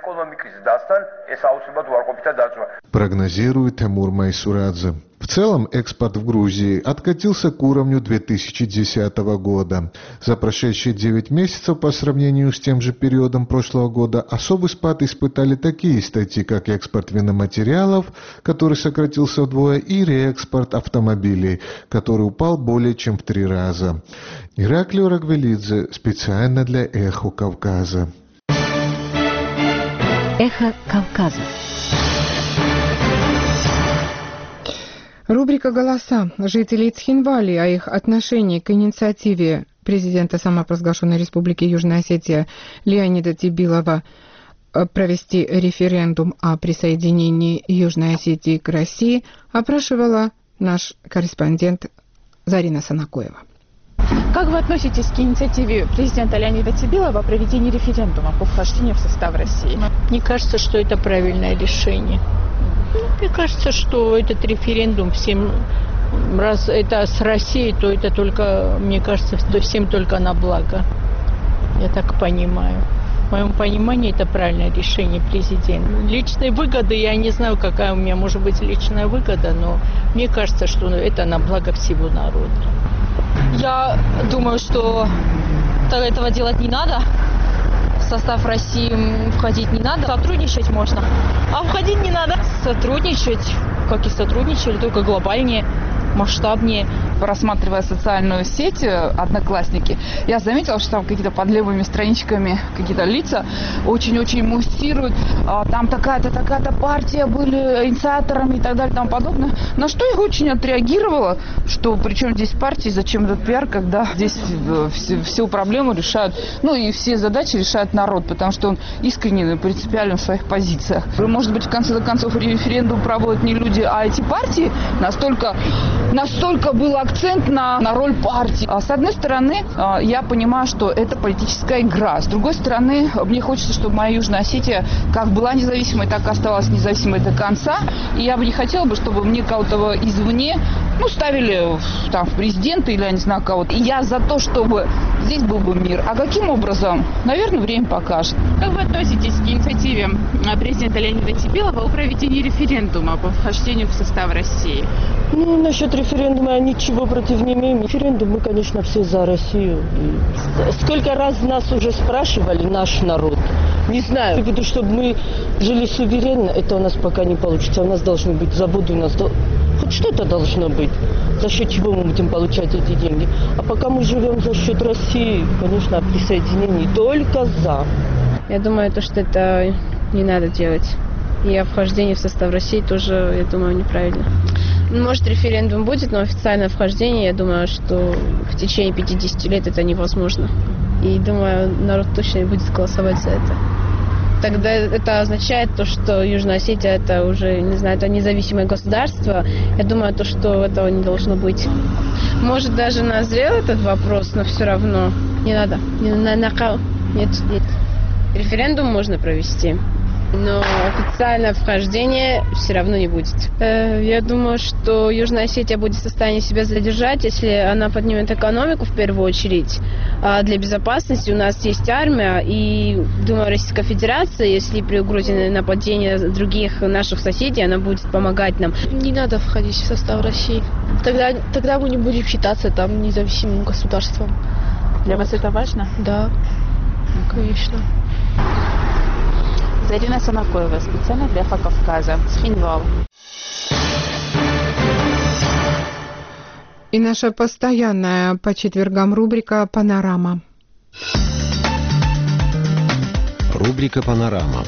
Прогнозирует Тимур Майсурадзе. В целом, экспорт в Грузии откатился к уровню две тысячи десятого года. За прошедшие девять месяцев по сравнению с тем же периодом прошлого года особый спад испытали такие статьи, как экспорт виноматериалов, который сократился вдвое, и реэкспорт автомобилей, который упал более чем в три раза. Ираклио Рагвелидзе специально для «Эхо Кавказа». Эхо Кавказа. Рубрика «Голоса» жителей Цхинвали о их отношении к инициативе президента самопровозглашенной Республики Южная Осетия Леонида Тибилова провести референдум о присоединении Южной Осетии к России опрашивала наш корреспондент Зарина Санакоева. Как вы относитесь к инициативе президента Леонида Тибилова о проведении референдума по вхождению в состав России? Мне кажется, что это правильное решение. Мне кажется, что этот референдум всем, раз это с Россией, то это только, мне кажется, всем только на благо. Я так понимаю. В моем понимании это правильное решение президента. Личной выгоды, я не знаю, какая у меня может быть личная выгода, но мне кажется, что это на благо всего народа. Я думаю, что этого делать не надо. В состав России входить не надо. Сотрудничать можно. А входить не надо. Сотрудничать, как и сотрудничали, только глобальнее, масштабнее. Рассматривая социальную сеть Одноклассники, я заметила, что там какие-то под левыми страничками какие-то лица очень-очень муссируют. А, там такая-то, такая-то партия были инициаторами и так далее и тому подобное. На что я очень отреагировала, что причем здесь партии, зачем этот пиар, когда здесь все, всю проблему решают, ну и все задачи решает народ, потому что он искренне и принципиален в своих позициях. Может быть, в конце концов референдум проводят не люди, а эти партии. Настолько, настолько было акцент на, на роль партии. С одной стороны, я понимаю, что это политическая игра. С другой стороны, мне хочется, чтобы моя Южная Осетия как была независимой, так и оставалась независимой до конца. И я бы не хотела, бы, чтобы мне кого-то извне ну, ставили там, в президенты или, я не знаю, кого-то. И я за то, чтобы здесь был бы мир. А каким образом? Наверное, время покажет. Как вы относитесь к инициативе президента Леонида Тибилова о проведении референдума по вхождению в состав России? Ну, насчет референдума я ничего против не имею. Референдум, мы, конечно, все за Россию. Сколько раз нас уже спрашивали, наш народ. Не знаю, потому что мы жили суверенно, это у нас пока не получится. У нас должны быть заводы, у нас до... хоть что-то должно быть, за счет чего мы будем получать эти деньги. А пока мы живем за счет России, конечно, о присоединении только за. Я думаю, то, что это не надо делать. И о вхождении в состав России тоже, я думаю, неправильно. Может, референдум будет, но официальное вхождение, я думаю, что в течение пятидесяти лет это невозможно. И думаю, народ точно не будет голосовать за это. Тогда это означает то, что Южная Осетия это уже, не знаю, это независимое государство. Я думаю, то, что этого не должно быть. Может, даже назрел этот вопрос, но все равно не надо. Не, на, на, нет, нет. Референдум можно провести, но официальное вхождение все равно не будет. Я думаю, что Южная Осетия будет в состоянии себя задержать, если она поднимет экономику в первую очередь. А для безопасности у нас есть армия, и, думаю, Российская Федерация, если при угрозе нападения других наших соседей, она будет помогать нам. Не надо входить в состав России. Тогда, тогда мы не будем считаться там независимым государством. Для вас это важно? Да, конечно. Зарина Санакоева, специально для Эхо Кавказа, с Хинвала. И наша постоянная по четвергам рубрика «Панорама». Рубрика «Панорама».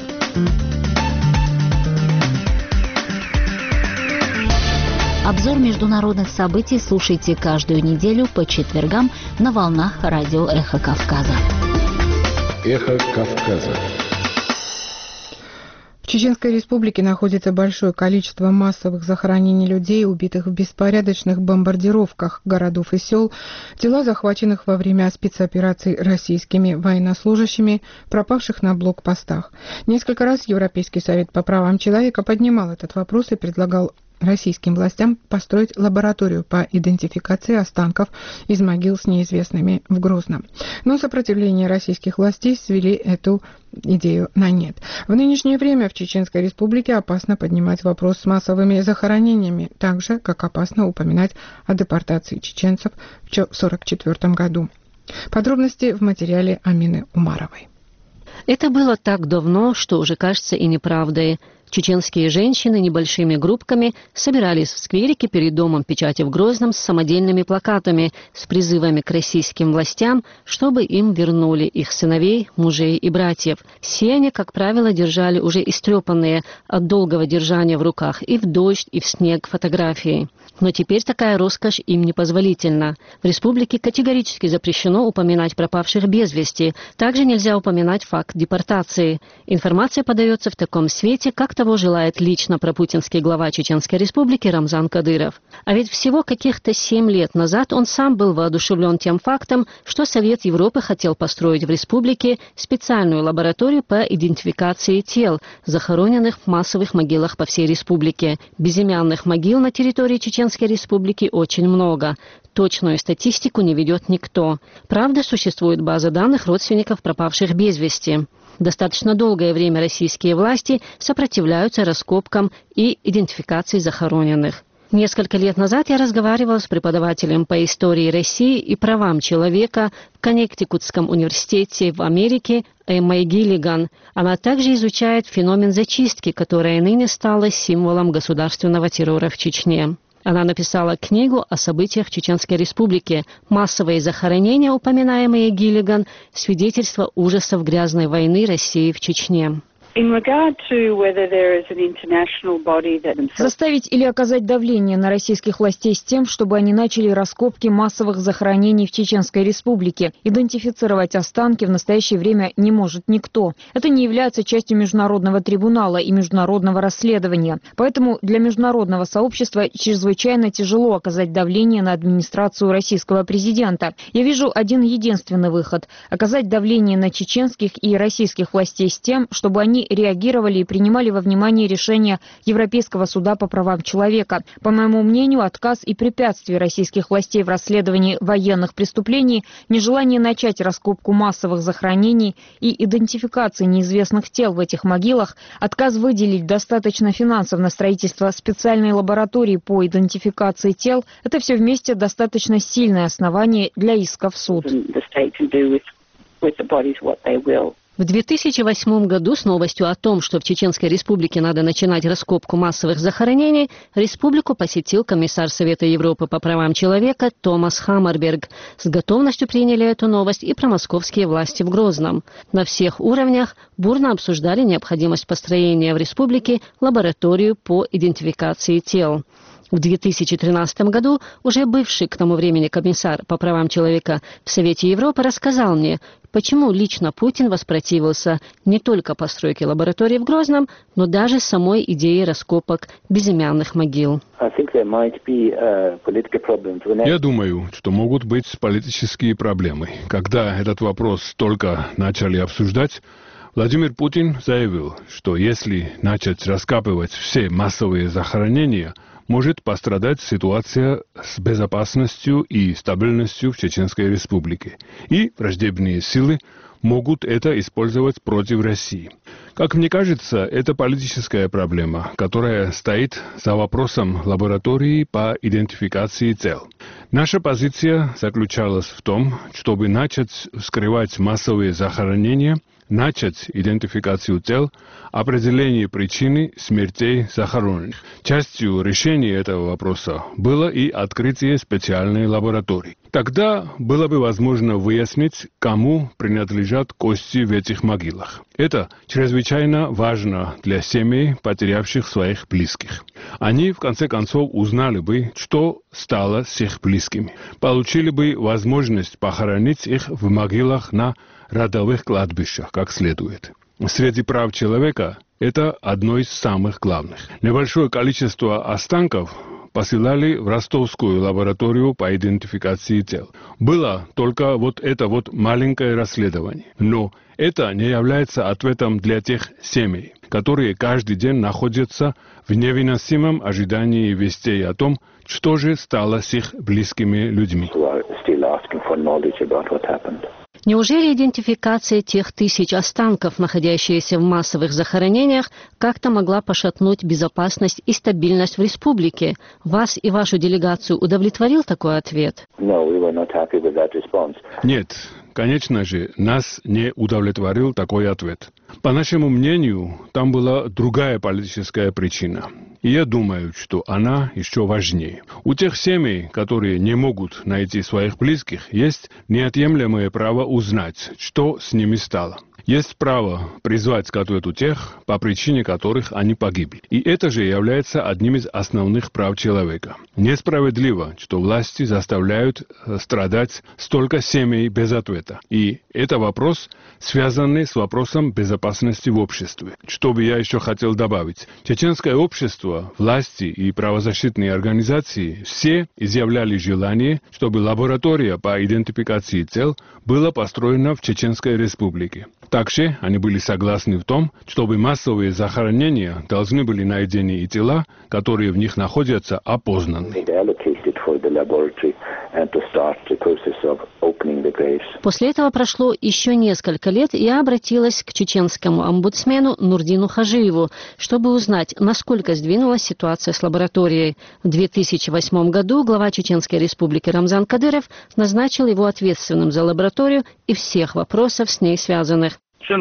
Обзор международных событий слушайте каждую неделю по четвергам на волнах радио «Эхо Кавказа». «Эхо Кавказа». В Чеченской Республике находится большое количество массовых захоронений людей, убитых в беспорядочных бомбардировках городов и сел, тела захваченных во время спецопераций российскими военнослужащими, пропавших на блокпостах. Несколько раз Европейский совет по правам человека поднимал этот вопрос и предлагал российским властям построить лабораторию по идентификации останков из могил с неизвестными в Грозном. Но сопротивление российских властей свели эту идею на нет. В нынешнее время в Чеченской Республике опасно поднимать вопрос с массовыми захоронениями, так же, как опасно упоминать о депортации чеченцев в тысяча девятьсот сорок четвёртом году. Подробности в материале Амины Умаровой. Это было так давно, что уже кажется и неправдой. Чеченские женщины небольшими группками собирались в скверике перед домом печати в Грозном с самодельными плакатами с призывами к российским властям, чтобы им вернули их сыновей, мужей и братьев. Все они, как правило, держали уже истрепанные от долгого держания в руках и в дождь, и в снег фотографии. Но теперь такая роскошь им непозволительна. В республике категорически запрещено упоминать пропавших без вести. Также нельзя упоминать факт депортации. Информация подается в таком свете, как того желает лично пропутинский глава Чеченской Республики Рамзан Кадыров. А ведь всего каких-то семь лет назад он сам был воодушевлен тем фактом, что Совет Европы хотел построить в республике специальную лабораторию по идентификации тел, захороненных в массовых могилах по всей республике. Безымянных могил на территории Чеченской Республики очень много. Точную статистику не ведет никто. Правда, существует база данных родственников пропавших без вести. Достаточно долгое время российские власти сопротивляются раскопкам и идентификации захороненных. Несколько лет назад я разговаривала с преподавателем по истории России и правам человека в Коннектикутском университете в Америке Эммой Гиллиган. Она также изучает феномен зачистки, которая ныне стала символом государственного террора в Чечне. Она написала книгу о событиях в Чеченской Республике. Массовые захоронения, упоминаемые Гиллиган, свидетельство ужасов грязной войны России в Чечне. Заставить или оказать давление на российских властей с тем, чтобы они начали раскопки массовых захоронений в Чеченской Республике. Идентифицировать останки в настоящее время не может никто. Это не является частью международного трибунала и международного расследования. Поэтому для международного сообщества чрезвычайно тяжело оказать давление на администрацию российского президента. Я вижу один единственный выход – оказать давление на чеченских и российских властей с тем, чтобы они они реагировали и принимали во внимание решения Европейского суда по правам человека. По моему мнению, отказ и препятствия российских властей в расследовании военных преступлений, нежелание начать раскопку массовых захоронений и идентификации неизвестных тел в этих могилах, отказ выделить достаточно финансов на строительство специальной лаборатории по идентификации тел – это все вместе достаточно сильное основание для иска в суд. В две тысячи восьмом году с новостью о том, что в Чеченской Республике надо начинать раскопку массовых захоронений, республику посетил комиссар Совета Европы по правам человека Томас Хаммерберг. С готовностью приняли эту новость и промосковские власти в Грозном. На всех уровнях бурно обсуждали необходимость построения в республике лабораторию по идентификации тел. В две тысячи тринадцатом году уже бывший к тому времени комиссар по правам человека в Совете Европы рассказал мне, почему лично Путин воспротивился не только постройке лаборатории в Грозном, но даже самой идее раскопок безымянных могил. Я думаю, что могут быть политические проблемы. Когда этот вопрос только начали обсуждать, Владимир Путин заявил, что если начать раскапывать все массовые захоронения, может пострадать ситуация с безопасностью и стабильностью в Чеченской Республике, и враждебные силы могут это использовать против России. Как мне кажется, это политическая проблема, которая стоит за вопросом лаборатории по идентификации тел. Наша позиция заключалась в том, чтобы начать вскрывать массовые захоронения, начать идентификацию тел, определение причины смертей захороненных. Частью решения этого вопроса было и открытие специальной лаборатории. Тогда было бы возможно выяснить, кому принадлежат кости в этих могилах. Это чрезвычайно важно для семей, потерявших своих близких. Они, в конце концов, узнали бы, что стало с их близкими. Получили бы возможность похоронить их в могилах на родовых кладбищах, как следует. Среди прав человека это одно из самых главных. Небольшое количество останков посылали в ростовскую лабораторию по идентификации тел. Было только вот это вот маленькое расследование. Но это не является ответом для тех семей, которые каждый день находятся в невыносимом ожидании вестей о том, что же стало с их близкими людьми. Неужели идентификация тех тысяч останков, находящихся в массовых захоронениях, как-то могла пошатнуть безопасность и стабильность в республике? Вас и вашу делегацию удовлетворил такой ответ? Нет, конечно же, нас не удовлетворил такой ответ. По нашему мнению, там была другая политическая причина. И я думаю, что она еще важнее. У тех семей, которые не могут найти своих близких, есть неотъемлемое право узнать, что с ними стало. Есть право призвать к ответу тех, по причине которых они погибли. И это же является одним из основных прав человека. Несправедливо, что власти заставляют страдать столько семей без ответа. И это вопрос, связанный с вопросом безопасности в обществе. Что бы я еще хотел добавить. Чеченское общество, власти и правозащитные организации все изъявляли желание, чтобы лаборатория по идентификации тел была построена в Чеченской Республике. Также они были согласны в том, чтобы массовые захоронения должны были найдены и тела, которые в них находятся, опознаны. После этого прошло еще несколько лет, и я обратилась к чеченскому омбудсмену Нурдину Хажиеву, чтобы узнать, насколько сдвинулась ситуация с лабораторией. В две тысячи восьмом году глава Чеченской Республики Рамзан Кадыров назначил его ответственным за лабораторию и всех вопросов с ней связанных.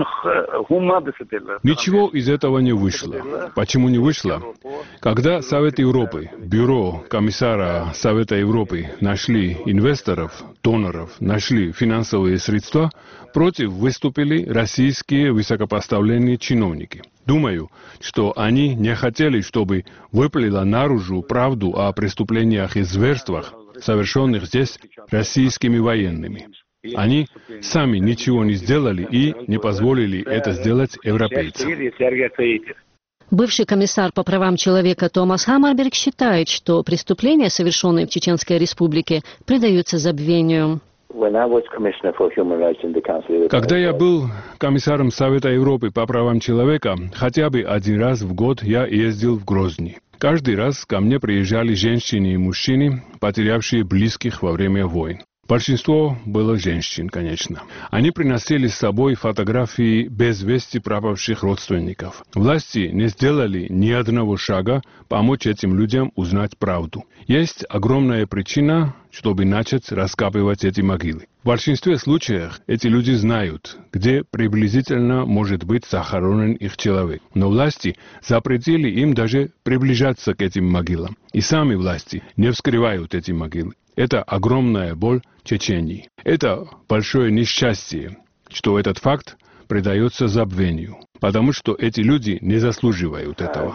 Ничего из этого не вышло. Почему не вышло? Когда Совет Европы, бюро комиссара Совета Европы нашли инвесторов, доноров, нашли финансовые средства, против выступили российские высокопоставленные чиновники. Думаю, что они не хотели, чтобы выплыла наружу правду о преступлениях и зверствах, совершенных здесь российскими военными. Они сами ничего не сделали и не позволили это сделать европейцам. Бывший комиссар по правам человека Томас Хаммерберг считает, что преступления, совершенные в Чеченской Республике, предаются забвению. Когда я был комиссаром Совета Европы по правам человека, хотя бы один раз в год я ездил в Грозный. Каждый раз ко мне приезжали женщины и мужчины, потерявшие близких во время войн. Большинство было женщин, конечно. Они приносили с собой фотографии без вести пропавших родственников. Власти не сделали ни одного шага помочь этим людям узнать правду. Есть огромная причина, чтобы начать раскапывать эти могилы. В большинстве случаев эти люди знают, где приблизительно может быть захоронен их человек. Но власти запретили им даже приближаться к этим могилам. И сами власти не вскрывают эти могилы. Это огромная боль Чечении. Это большое несчастье, что этот факт предается забвению, потому что эти люди не заслуживают этого.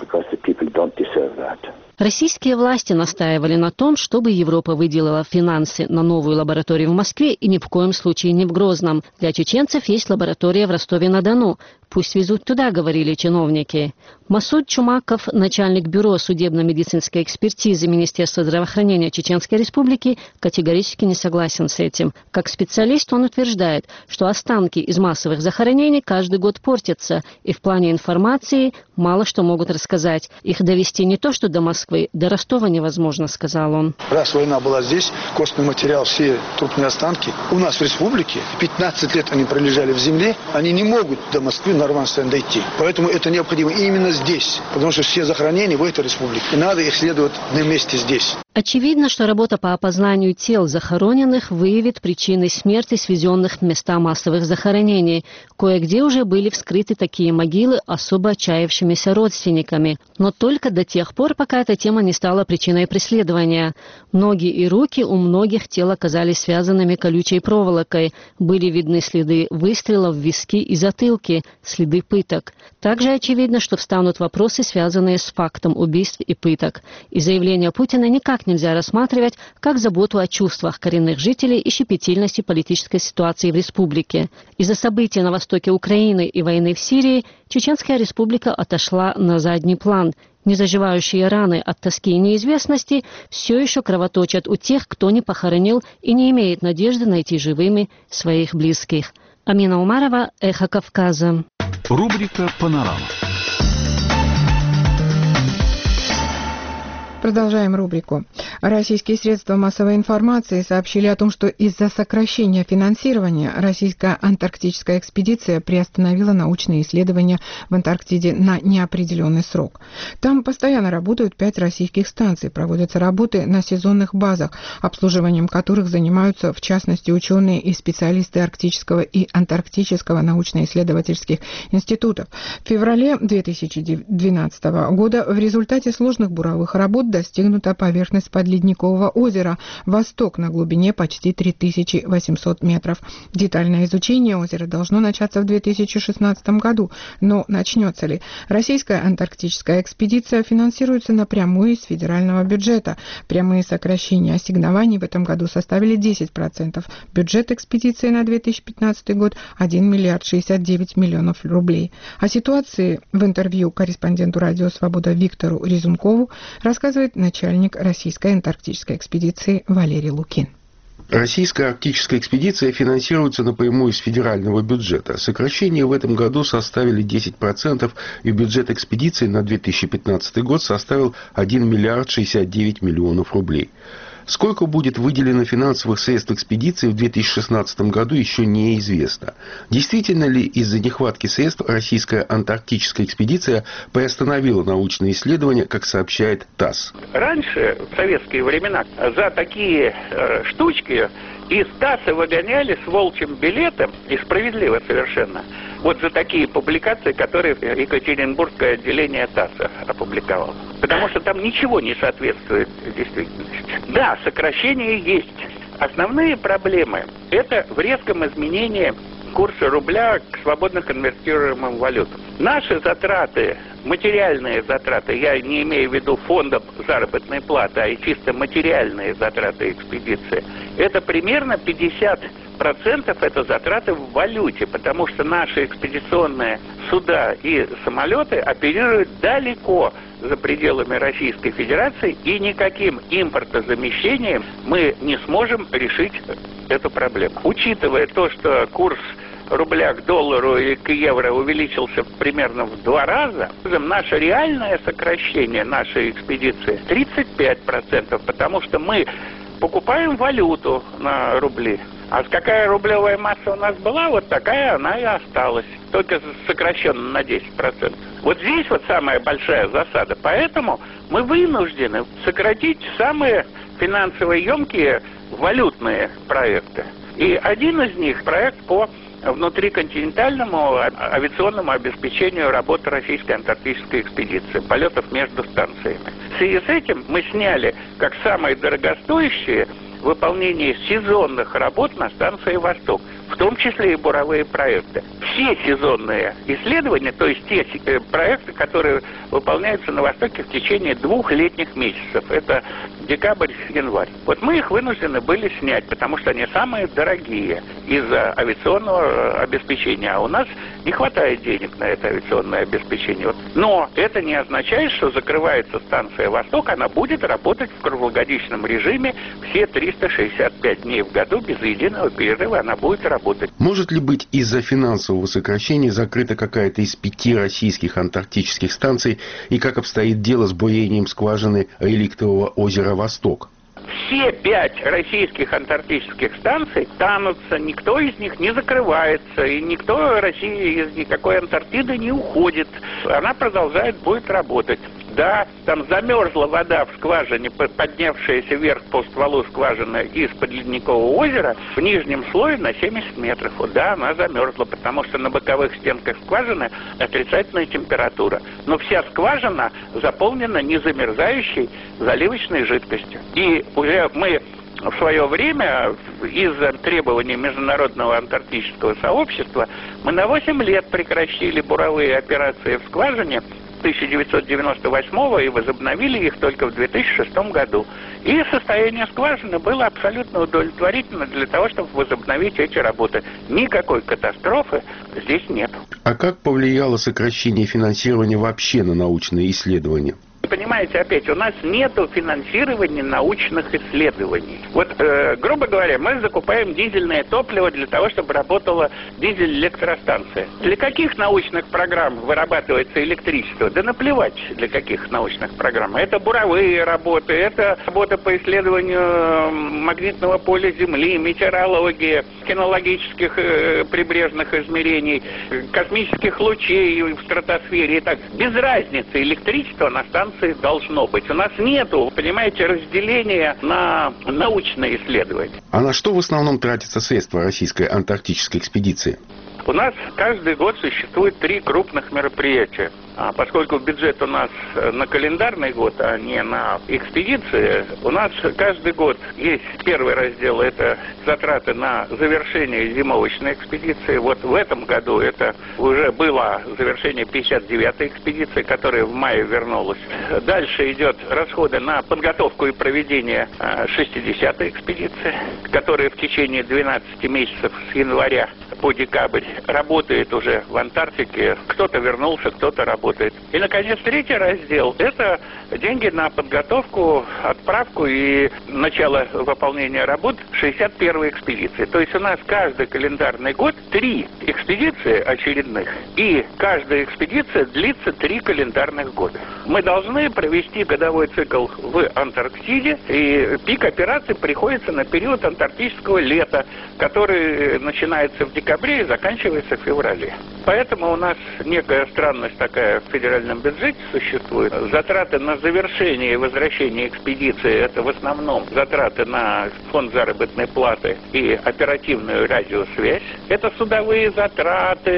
Российские власти настаивали на том, чтобы Европа выделила финансы на новую лабораторию в Москве и ни в коем случае не в Грозном. Для чеченцев есть лаборатория в Ростове-на-Дону. Пусть везут туда, говорили чиновники. Масуд Чумаков, начальник бюро судебно-медицинской экспертизы Министерства здравоохранения Чеченской Республики, категорически не согласен с этим. Как специалист он утверждает, что останки из массовых захоронений каждый год портятся, и в плане информации мало что могут рассказать. Их довести не то что до Москвы, до Ростова невозможно, сказал он. Раз война была здесь, костный материал, все трупные останки у нас в республике, пятнадцать лет они пролежали в земле, они не могут до Москвы нормально дойти. Поэтому это необходимо именно здесь, потому что все захоронения в этой республике, и надо их следовать вместе здесь. Очевидно, что работа по опознанию тел захороненных выявит причины смерти, свезенных в места массовых захоронений. Кое-где уже были вскрыты такие могилы особо отчаявшимися родственниками. Но только до тех пор, пока эта тема не стала причиной преследования. Ноги и руки у многих тел оказались связанными колючей проволокой. Были видны следы выстрелов в виски и затылки, следы пыток. Также очевидно, что встанут вопросы, связанные с фактом убийств и пыток. И заявление Путина никак нельзя рассматривать как заботу о чувствах коренных жителей и щепетильности политической ситуации в республике. Из-за событий на востоке Украины и войны в Сирии Чеченская республика отошла на задний план. Незаживающие раны от тоски и неизвестности все еще кровоточат у тех, кто не похоронил и не имеет надежды найти живыми своих близких. Амина Умарова, Эхо Кавказа. Рубрика «Панорама». Продолжаем рубрику. Российские средства массовой информации сообщили о том, что из-за сокращения финансирования российская антарктическая экспедиция приостановила научные исследования в Антарктиде на неопределенный срок. Там постоянно работают пять российских станций, проводятся работы на сезонных базах, обслуживанием которых занимаются, в частности, ученые и специалисты Арктического и Антарктического научно-исследовательских институтов. В феврале две тысячи двенадцатого года в результате сложных буровых работ достигнута поверхность подледникового озера «Восток» на глубине почти три тысячи восемьсот метров. Детальное изучение озера должно начаться в две тысячи шестнадцатом году, но начнется ли? Российская антарктическая экспедиция финансируется напрямую из федерального бюджета. Прямые сокращения ассигнований в этом году составили десять процентов. Бюджет экспедиции на две тысячи пятнадцатый год – один миллиард шестьдесят девять миллионов рублей. О ситуации в интервью корреспонденту «Радио Свобода» Виктору Резункову рассказывает начальник российской антарктической экспедиции Валерий Лукин. Российская арктическая экспедиция финансируется напрямую из федерального бюджета. Сокращения в этом году составили десять процентов, и бюджет экспедиции на две тысячи пятнадцатый год составил один миллиард шестьдесят девять миллионов рублей. Сколько будет выделено финансовых средств экспедиции в две тысячи шестнадцатом году, еще неизвестно. Действительно ли из-за нехватки средств российская антарктическая экспедиция приостановила научные исследования, как сообщает ТАСС? Раньше, в советские времена, за такие э, штучки из ТАССа выгоняли с волчьим билетом, и справедливо совершенно, вот за такие публикации, которые Екатеринбургское отделение ТАССа опубликовало. Потому что там ничего не соответствует действительности. Да, сокращения есть. Основные проблемы – это в резком изменении курса рубля к свободно конвертируемым валютам. Наши затраты, материальные затраты, я не имею в виду фондов заработной платы, а и чисто материальные затраты экспедиции, это примерно пятьдесят процентов это затраты в валюте, потому что наши экспедиционные суда и самолеты оперируют далеко за пределами Российской Федерации, и никаким импортозамещением мы не сможем решить эту проблему. Учитывая то, что курс рубля к доллару и к евро увеличился примерно в два раза, наше реальное сокращение нашей экспедиции тридцать пять процентов, потому что мы покупаем валюту на рубли. А какая рублевая масса у нас была, вот такая она и осталась. Только сокращенно на десять процентов. Вот здесь вот самая большая засада. Поэтому мы вынуждены сократить самые финансово емкие валютные проекты. И один из них проект по внутриконтинентальному авиационному обеспечению работы российской антарктической экспедиции, полетов между станциями. В связи с этим мы сняли как самые дорогостоящие выполнение сезонных работ на станции «Восток», в том числе и буровые проекты. Все сезонные исследования, то есть те проекты, которые выполняются на Востоке в течение двух летних месяцев, это декабрь, январь. Вот мы их вынуждены были снять, потому что они самые дорогие из-за авиационного обеспечения, а у нас не хватает денег на это авиационное обеспечение. Но это не означает, что закрывается станция «Восток», она будет работать в круглогодичном режиме все триста шестьдесят пять дней в году, без единого перерыва она будет работать. Может ли быть из-за финансового сокращения закрыта какая-то из пяти российских антарктических станций, и как обстоит дело с бурением скважины реликтового озера «Восток»? Все пять российских антарктических станций тянутся, никто из них не закрывается, и никто России из никакой Антарктиды не уходит. Она продолжает, будет работать. Да, там замерзла вода в скважине, поднявшаяся вверх по стволу скважины из-под Ледникового озера в нижнем слое на семьдесят метров. Вот, да, она замерзла, потому что на боковых стенках скважины отрицательная температура. Но вся скважина заполнена незамерзающей заливочной жидкостью. И уже мы в свое время из-за требований Международного антарктического сообщества мы на восемь лет прекратили буровые операции в скважине тысяча девятьсот девяносто восьмого и возобновили их только в две тысячи шестом году. И состояние скважины было абсолютно удовлетворительно для того, чтобы возобновить эти работы. Никакой катастрофы здесь нет. А как повлияло сокращение финансирования вообще на научные исследования? Понимаете, опять, у нас нету финансирования научных исследований. Вот, э, грубо говоря, мы закупаем дизельное топливо для того, чтобы работала дизель-электростанция. Для каких научных программ вырабатывается электричество? Да наплевать, для каких научных программ. Это буровые работы, это работа по исследованию магнитного поля Земли, метеорология, кинологических э, прибрежных измерений, космических лучей в стратосфере и так. Без разницы, электричество на станции должно быть. У нас нету, понимаете, разделения на научные исследования. А на что в основном тратятся средства российской антарктической экспедиции? У нас каждый год существует три крупных мероприятия. А поскольку бюджет у нас на календарный год, а не на экспедиции, у нас каждый год есть первый раздел, это затраты на завершение зимовочной экспедиции. Вот в этом году это уже было завершение пятьдесят девятой экспедиции, которая в мае вернулась. Дальше идет расходы на подготовку и проведение шестидесятой экспедиции, которая в течение двенадцати месяцев с января по декабрь работает уже в Антарктике. Кто-то вернулся, кто-то работает. И, наконец, третий раздел – это деньги на подготовку, отправку и начало выполнения работ шестьдесят первой экспедиции. То есть у нас каждый календарный год три экспедиции очередных, и каждая экспедиция длится три календарных года. Мы должны провести годовой цикл в Антарктиде, и пик операций приходится на период антарктического лета, который начинается в декабре и заканчивается в феврале. Поэтому у нас некая странность такая в федеральном бюджете существует. Затраты на завершение и возвращение экспедиции – это в основном затраты на фонд заработной платы и оперативную радиосвязь. Это судовые затраты,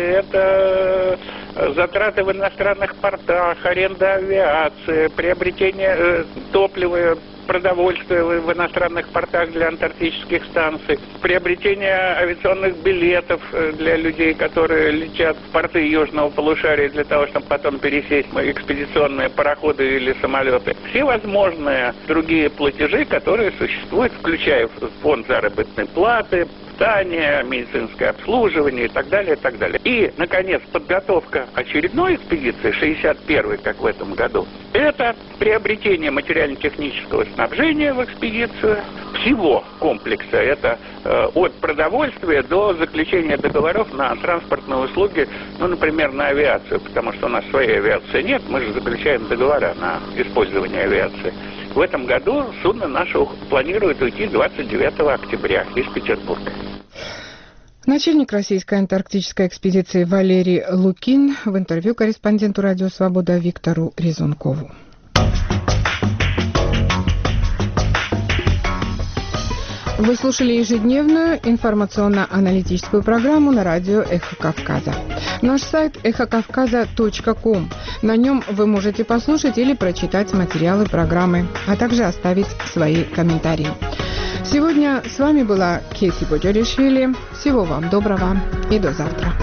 это затраты в иностранных портах, аренда авиации, приобретение э, топлива, продовольствия в иностранных портах для антарктических станций, приобретение авиационных билетов для людей, которые летят в порты южного полушария для того, чтобы потом пересесть в экспедиционные пароходы или самолеты. Все возможные другие платежи, которые существуют, включая фонд заработной платы, питание, медицинское обслуживание и так далее, и так далее. И, наконец, подготовка очередной экспедиции, шестьдесят первой, как в этом году, это приобретение материально-технического снабжения в экспедицию, всего комплекса. Это э, от продовольствия до заключения договоров на транспортные услуги, ну, например, на авиацию, потому что у нас своей авиации нет, мы же заключаем договора на использование авиации. В этом году судно наше планирует уйти двадцать девятого октября из Петербурга. Начальник российской антарктической экспедиции Валерий Лукин в интервью корреспонденту «Радио Свобода» Виктору Резункову. Вы слушали ежедневную информационно-аналитическую программу на радио «Эхо Кавказа». Наш сайт эхо кавказа точка ком. На нем вы можете послушать или прочитать материалы программы, а также оставить свои комментарии. Сегодня с вами была Кеси Боджоришвили. Всего вам доброго и до завтра.